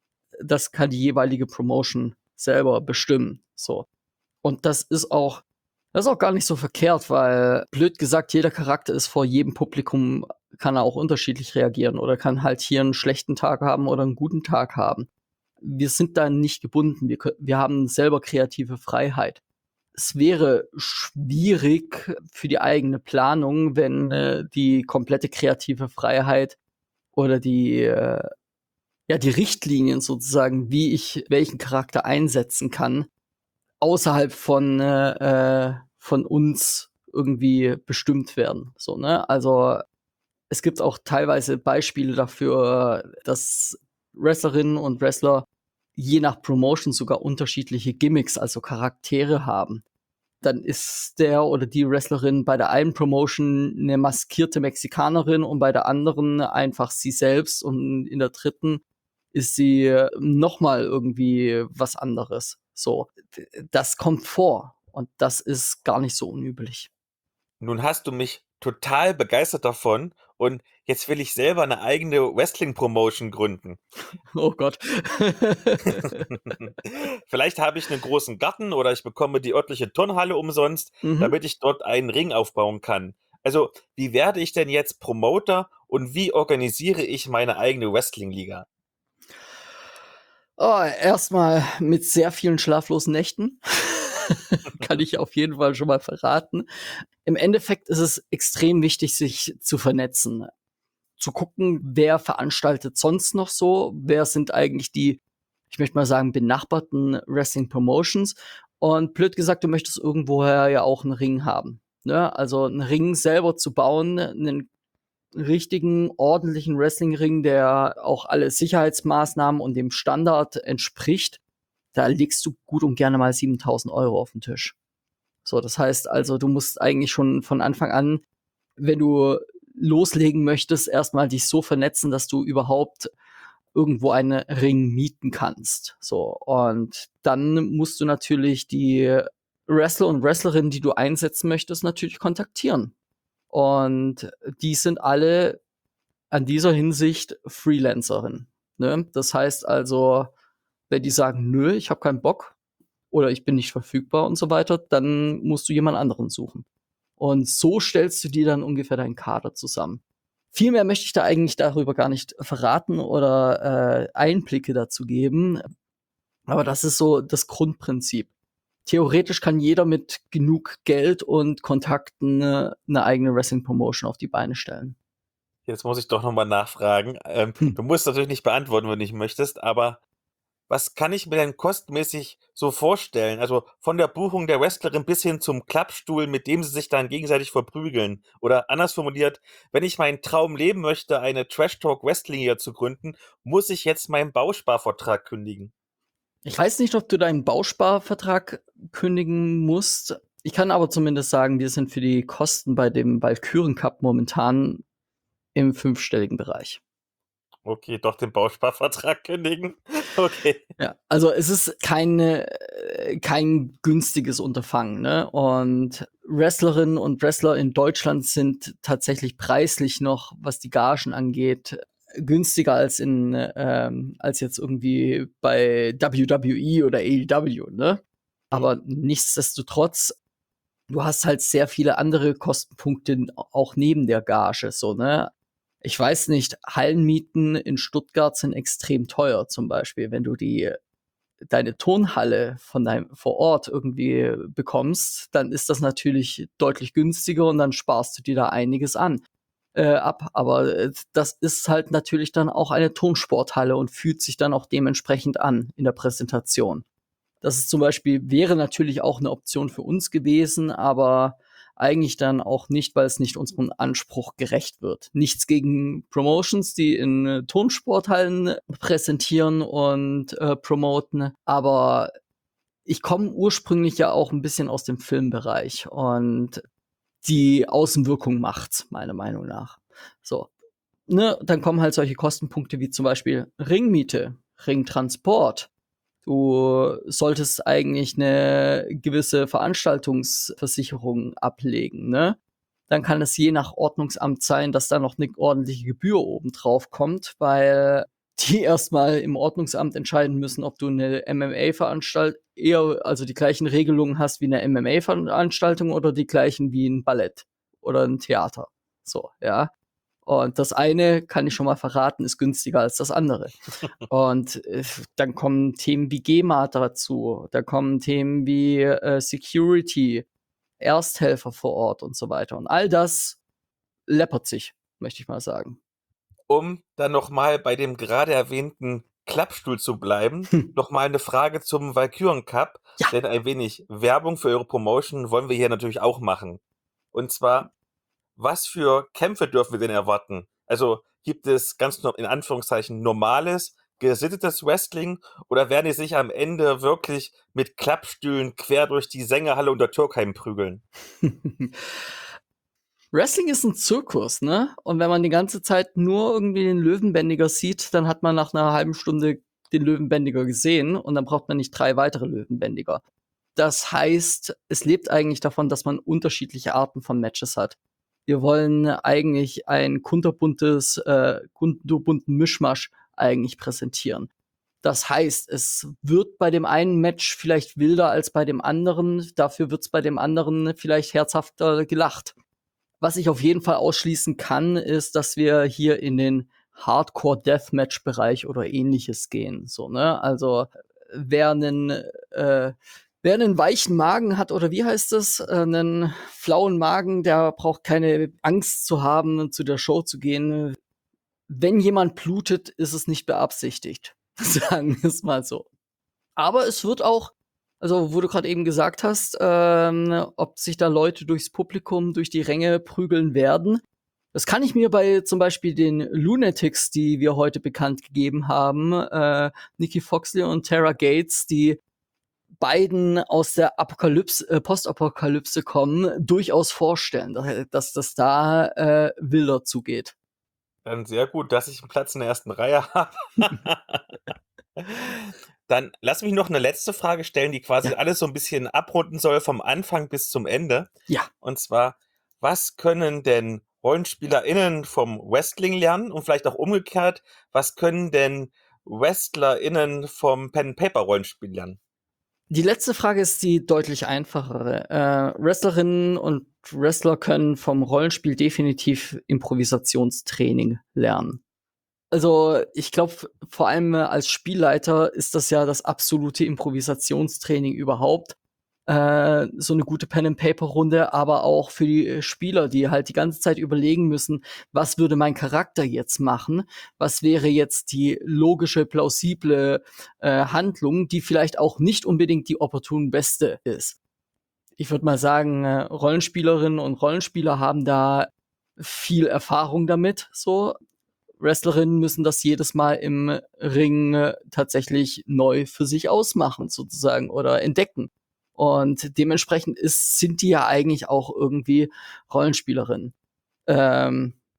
das kann die jeweilige Promotion selber bestimmen. So. Und das ist auch, das ist auch gar nicht so verkehrt, weil, blöd gesagt, jeder Charakter ist vor jedem Publikum, kann er auch unterschiedlich reagieren oder kann halt hier einen schlechten Tag haben oder einen guten Tag haben. Wir sind da nicht gebunden. Wir, wir haben selber kreative Freiheit. Es wäre schwierig für die eigene Planung, wenn äh, die komplette kreative Freiheit oder die, äh, ja, die Richtlinien sozusagen, wie ich welchen Charakter einsetzen kann, außerhalb von, äh, von uns irgendwie bestimmt werden. So, ne? Also es gibt auch teilweise Beispiele dafür, dass Wrestlerinnen und Wrestler je nach Promotion sogar unterschiedliche Gimmicks, also Charaktere haben. Dann ist der oder die Wrestlerin bei der einen Promotion eine maskierte Mexikanerin und bei der anderen einfach sie selbst und in der dritten ist sie nochmal irgendwie was anderes. So, das kommt vor und das ist gar nicht so unüblich. Nun hast du mich total begeistert davon und jetzt will ich selber eine eigene Wrestling-Promotion gründen. Oh Gott. Vielleicht habe ich einen großen Garten oder ich bekomme die örtliche Turnhalle umsonst, Mhm. damit ich dort einen Ring aufbauen kann. Also, wie werde ich denn jetzt Promoter und wie organisiere ich meine eigene Wrestling-Liga? Oh, erstmal mit sehr vielen schlaflosen Nächten. Kann ich auf jeden Fall schon mal verraten. Im Endeffekt ist es extrem wichtig, sich zu vernetzen. Zu gucken, wer veranstaltet sonst noch so, wer sind eigentlich die, ich möchte mal sagen, benachbarten Wrestling-Promotions. Und blöd gesagt, du möchtest irgendwoher ja auch einen Ring haben. Ne? Also einen Ring selber zu bauen, einen richtigen, ordentlichen Wrestling-Ring, der auch alle Sicherheitsmaßnahmen und dem Standard entspricht, da legst du gut und gerne mal siebentausend Euro auf den Tisch. So, das heißt also, du musst eigentlich schon von Anfang an, wenn du loslegen möchtest, erstmal dich so vernetzen, dass du überhaupt irgendwo einen Ring mieten kannst. So, und dann musst du natürlich die Wrestler und Wrestlerinnen, die du einsetzen möchtest, natürlich kontaktieren. Und die sind alle an dieser Hinsicht Freelancerinnen. Ne? Das heißt also, wenn die sagen, nö, ich habe keinen Bock oder ich bin nicht verfügbar und so weiter, dann musst du jemand anderen suchen. Und so stellst du dir dann ungefähr deinen Kader zusammen. Viel mehr möchte ich da eigentlich darüber gar nicht verraten oder äh, Einblicke dazu geben. Aber das ist so das Grundprinzip. Theoretisch kann jeder mit genug Geld und Kontakten eine, eine eigene Wrestling-Promotion auf die Beine stellen. Jetzt muss ich doch nochmal nachfragen. Ähm, Hm. Du musst natürlich nicht beantworten, wenn du nicht möchtest, aber was kann ich mir denn kostenmäßig so vorstellen? Also von der Buchung der Wrestlerin bis hin zum Klappstuhl, mit dem sie sich dann gegenseitig verprügeln. Oder anders formuliert, wenn ich meinen Traum leben möchte, eine Trash Talk Wrestling hier zu gründen, muss ich jetzt meinen Bausparvertrag kündigen. Ich weiß nicht, ob du deinen Bausparvertrag kündigen musst. Ich kann aber zumindest sagen, wir sind für die Kosten bei dem Walküren Cup momentan im fünfstelligen Bereich. Okay, doch den Bausparvertrag kündigen. Okay. Ja, also es ist keine, äh, kein günstiges Unterfangen, ne? Und Wrestlerinnen und Wrestler in Deutschland sind tatsächlich preislich noch, was die Gagen angeht, günstiger als in ähm, als jetzt irgendwie bei W W E oder A E W, ne? Aber nichtsdestotrotz, du hast halt sehr viele andere Kostenpunkte auch neben der Gage, so, ne? Ich weiß nicht, Hallenmieten in Stuttgart sind extrem teuer, zum Beispiel. Wenn du die deine Turnhalle von deinem vor Ort irgendwie bekommst, dann ist das natürlich deutlich günstiger und dann sparst du dir da einiges an äh, ab. Aber äh, das ist halt natürlich dann auch eine Turnsporthalle und fühlt sich dann auch dementsprechend an in der Präsentation. Das ist zum Beispiel, wäre natürlich auch eine Option für uns gewesen, aber eigentlich dann auch nicht, weil es nicht unserem Anspruch gerecht wird. Nichts gegen Promotions, die in äh, Turnsporthallen präsentieren und äh, promoten, aber ich komme ursprünglich ja auch ein bisschen aus dem Filmbereich und die Außenwirkung macht's, meiner Meinung nach. So, ne, dann kommen halt solche Kostenpunkte wie zum Beispiel Ringmiete, Ringtransport. Du solltest eigentlich eine gewisse Veranstaltungsversicherung ablegen, ne? Dann kann es je nach Ordnungsamt sein, dass da noch eine ordentliche Gebühr oben drauf kommt, weil die erstmal im Ordnungsamt entscheiden müssen, ob du eine M M A-Veranstaltung eher, also die gleichen Regelungen hast wie eine M M A-Veranstaltung oder die gleichen wie ein Ballett oder ein Theater. So, ja. Und das eine, kann ich schon mal verraten, ist günstiger als das andere. Und äh, dann kommen Themen wie GEMA dazu, da kommen Themen wie äh, Security, Ersthelfer vor Ort und so weiter. Und all das läppert sich, möchte ich mal sagen. Um dann nochmal bei dem gerade erwähnten Klappstuhl zu bleiben, Hm. nochmal eine Frage zum Valkyren Cup, Ja. denn ein wenig Werbung für eure Promotion wollen wir hier natürlich auch machen. Und zwar, was für Kämpfe dürfen wir denn erwarten? Also gibt es ganz no- in Anführungszeichen normales, gesittetes Wrestling oder werden die sich am Ende wirklich mit Klappstühlen quer durch die Sängerhalle unter Türkheim prügeln? Wrestling ist ein Zirkus, ne? Und wenn man die ganze Zeit nur irgendwie den Löwenbändiger sieht, dann hat man nach einer halben Stunde den Löwenbändiger gesehen und dann braucht man nicht drei weitere Löwenbändiger. Das heißt, es lebt eigentlich davon, dass man unterschiedliche Arten von Matches hat. Wir wollen eigentlich ein kunterbuntes, äh, kunterbunten Mischmasch eigentlich präsentieren. Das heißt, es wird bei dem einen Match vielleicht wilder als bei dem anderen, dafür wird's bei dem anderen vielleicht herzhafter gelacht. Was ich auf jeden Fall ausschließen kann, ist, dass wir hier in den Hardcore-Deathmatch-Bereich oder ähnliches gehen. So, ne? Also wer einen, äh, wer einen weichen Magen hat, oder wie heißt es, äh, einen flauen Magen, der braucht keine Angst zu haben, zu der Show zu gehen. Wenn jemand blutet, ist es nicht beabsichtigt. Sagen wir es mal so. Aber es wird auch, also wo du gerade eben gesagt hast, ähm, ob sich da Leute durchs Publikum, durch die Ränge prügeln werden. Das kann ich mir bei zum Beispiel den Lunatics, die wir heute bekannt gegeben haben, äh, Nikki Foxley und Tara Gates, die beiden aus der Apokalypse, äh, Postapokalypse kommen, durchaus vorstellen, dass, dass das da äh, wilder zugeht. Dann sehr gut, dass ich einen Platz in der ersten Reihe habe. Dann lass mich noch eine letzte Frage stellen, die quasi Ja. alles so ein bisschen abrunden soll vom Anfang bis zum Ende. Ja. Und zwar, was können denn RollenspielerInnen vom Wrestling lernen und vielleicht auch umgekehrt, was können denn WrestlerInnen vom Pen-and-Paper-Rollenspiel lernen? Die letzte Frage ist die deutlich einfachere. Äh, Wrestlerinnen und Wrestler können vom Rollenspiel definitiv Improvisationstraining lernen. Also ich glaube, vor allem äh, als Spielleiter ist das ja das absolute Improvisationstraining überhaupt. Äh, so eine gute Pen-and-Paper-Runde, aber auch für die äh, Spieler, die halt die ganze Zeit überlegen müssen, was würde mein Charakter jetzt machen? Was wäre jetzt die logische, plausible äh, Handlung, die vielleicht auch nicht unbedingt die opportun beste ist? Ich würde mal sagen, äh, Rollenspielerinnen und Rollenspieler haben da viel Erfahrung damit, so. Wrestlerinnen müssen das jedes Mal im Ring äh, tatsächlich neu für sich ausmachen, sozusagen, oder entdecken. Und dementsprechend ist, sind die ja eigentlich auch irgendwie Rollenspielerinnen. Ähm,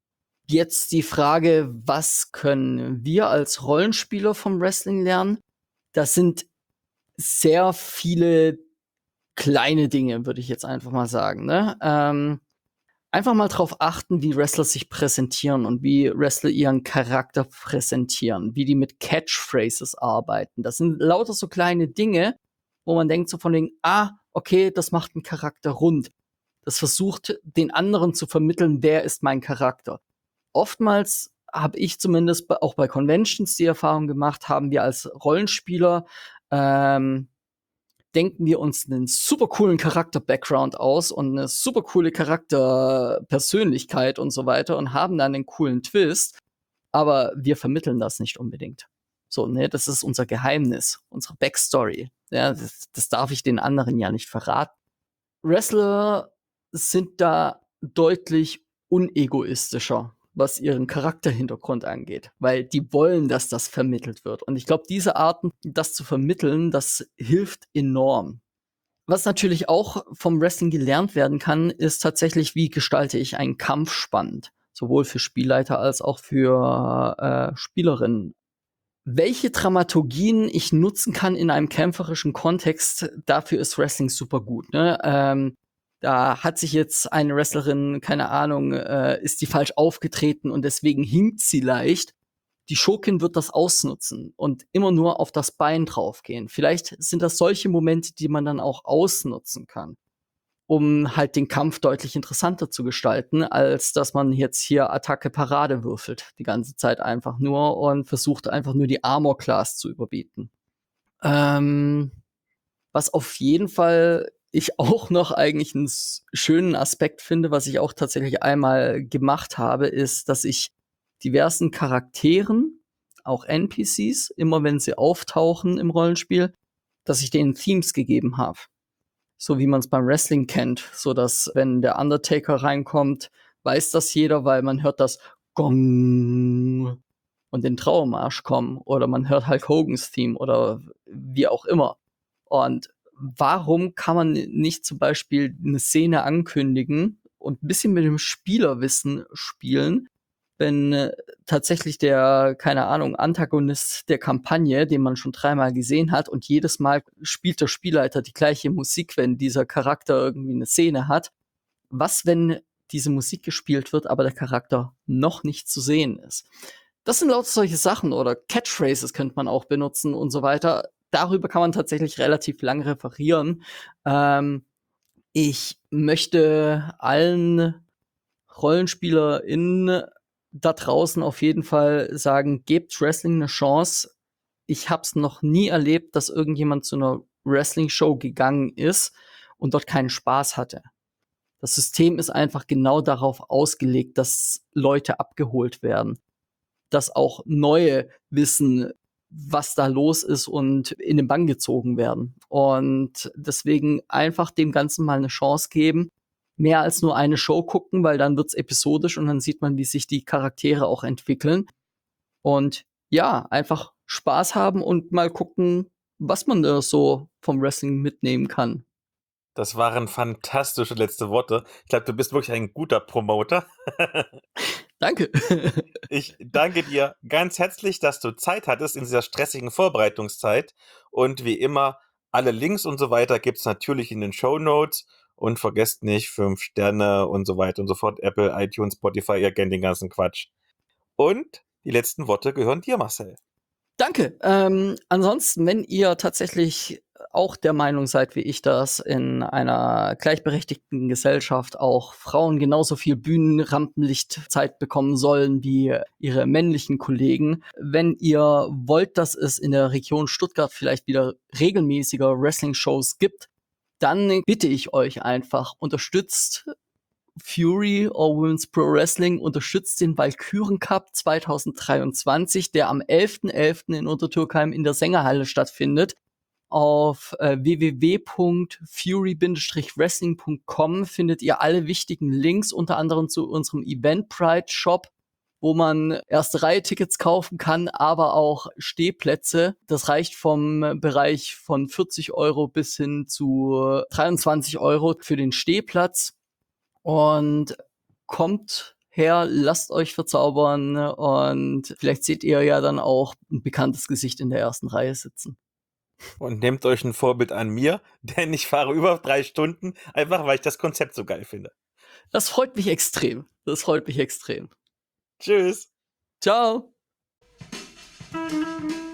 Jetzt die Frage, was können wir als Rollenspieler vom Wrestling lernen? Das sind sehr viele kleine Dinge, würde ich jetzt einfach mal sagen. Ne? Ähm, einfach mal drauf achten, wie Wrestler sich präsentieren und wie Wrestler ihren Charakter präsentieren, wie die mit Catchphrases arbeiten. Das sind lauter so kleine Dinge, wo man denkt so von wegen, ah, okay, das macht einen Charakter rund. Das versucht, den anderen zu vermitteln, wer ist mein Charakter. Oftmals habe ich zumindest auch bei Conventions die Erfahrung gemacht, haben wir als Rollenspieler ähm, denken wir uns einen super coolen Charakter-Background aus und eine super coole Charakterpersönlichkeit und so weiter und haben dann einen coolen Twist, aber wir vermitteln das nicht unbedingt. So, ne, das ist unser Geheimnis, unsere Backstory. Ja, das, das darf ich den anderen ja nicht verraten. Wrestler sind da deutlich unegoistischer, was ihren Charakterhintergrund angeht, weil die wollen, dass das vermittelt wird. Und ich glaube, diese Arten, das zu vermitteln, das hilft enorm. Was natürlich auch vom Wrestling gelernt werden kann, ist tatsächlich, wie gestalte ich einen Kampf spannend, sowohl für Spielleiter als auch für äh, Spielerinnen. Welche Dramaturgien ich nutzen kann in einem kämpferischen Kontext, dafür ist Wrestling super gut. Ne? Ähm, da hat sich jetzt eine Wrestlerin, keine Ahnung, äh, ist die falsch aufgetreten und deswegen hinkt sie leicht. Die Schurkin wird das ausnutzen und immer nur auf das Bein draufgehen. Vielleicht sind das solche Momente, die man dann auch ausnutzen kann, um halt den Kampf deutlich interessanter zu gestalten, als dass man jetzt hier Attacke Parade würfelt, die ganze Zeit einfach nur und versucht einfach nur die Armor Class zu überbieten. Ähm, was auf jeden Fall ich auch noch eigentlich einen schönen Aspekt finde, was ich auch tatsächlich einmal gemacht habe, ist, dass ich diversen Charakteren, auch N P Cs, immer wenn sie auftauchen im Rollenspiel, dass ich denen Themes gegeben habe. So wie man es beim Wrestling kennt, so dass wenn der Undertaker reinkommt, weiß das jeder, weil man hört das Gong und den Trauermarsch kommen oder man hört Hulk Hogans Theme oder wie auch immer. Und warum kann man nicht zum Beispiel eine Szene ankündigen und ein bisschen mit dem Spielerwissen spielen, wenn äh, tatsächlich der, keine Ahnung, Antagonist der Kampagne, den man schon dreimal gesehen hat und jedes Mal spielt der Spielleiter die gleiche Musik, wenn dieser Charakter irgendwie eine Szene hat. Was, wenn diese Musik gespielt wird, aber der Charakter noch nicht zu sehen ist? Das sind lauter solche Sachen oder Catchphrases könnte man auch benutzen und so weiter. Darüber kann man tatsächlich relativ lang referieren. Ähm, ich möchte allen RollenspielerInnen da draußen auf jeden Fall sagen, gebt Wrestling eine Chance. Ich hab's noch nie erlebt, dass irgendjemand zu einer Wrestling-Show gegangen ist und dort keinen Spaß hatte. Das System ist einfach genau darauf ausgelegt, dass Leute abgeholt werden. Dass auch Neue wissen, was da los ist und in den Bann gezogen werden. Und deswegen einfach dem Ganzen mal eine Chance geben. Mehr als nur eine Show gucken, weil dann wird's episodisch und dann sieht man, wie sich die Charaktere auch entwickeln. Und ja, einfach Spaß haben und mal gucken, was man da so vom Wrestling mitnehmen kann. Das waren fantastische letzte Worte. Ich glaube, du bist wirklich ein guter Promoter. Danke. Ich danke dir ganz herzlich, dass du Zeit hattest in dieser stressigen Vorbereitungszeit. Und wie immer, alle Links und so weiter gibt's natürlich in den Shownotes. Und vergesst nicht, fünf Sterne und so weiter und so fort. Apple, iTunes, Spotify, ihr kennt den ganzen Quatsch. Und die letzten Worte gehören dir, Marcel. Danke. Ähm, ansonsten, wenn ihr tatsächlich auch der Meinung seid, wie ich das, in einer gleichberechtigten Gesellschaft auch Frauen genauso viel Bühnenrampenlichtzeit bekommen sollen wie ihre männlichen Kollegen. Wenn ihr wollt, dass es in der Region Stuttgart vielleicht wieder regelmäßiger Wrestling-Shows gibt, dann bitte ich euch einfach, unterstützt Fury or Women's Pro Wrestling, unterstützt den Walküren Cup zwanzig dreiundzwanzig, der am elften elften in Untertürkheim in der Sängerhalle stattfindet. Auf äh, w w w punkt fury wrestling punkt com findet ihr alle wichtigen Links, unter anderem zu unserem Eventbrite Shop, wo man erste Reihe Tickets kaufen kann, aber auch Stehplätze. Das reicht vom Bereich von vierzig Euro bis hin zu dreiundzwanzig Euro für den Stehplatz. Und kommt her, lasst euch verzaubern und vielleicht seht ihr ja dann auch ein bekanntes Gesicht in der ersten Reihe sitzen. Und nehmt euch ein Vorbild an mir, denn ich fahre über drei Stunden, einfach weil ich das Konzept so geil finde. Das freut mich extrem. Das freut mich extrem. Tschüss. Ciao.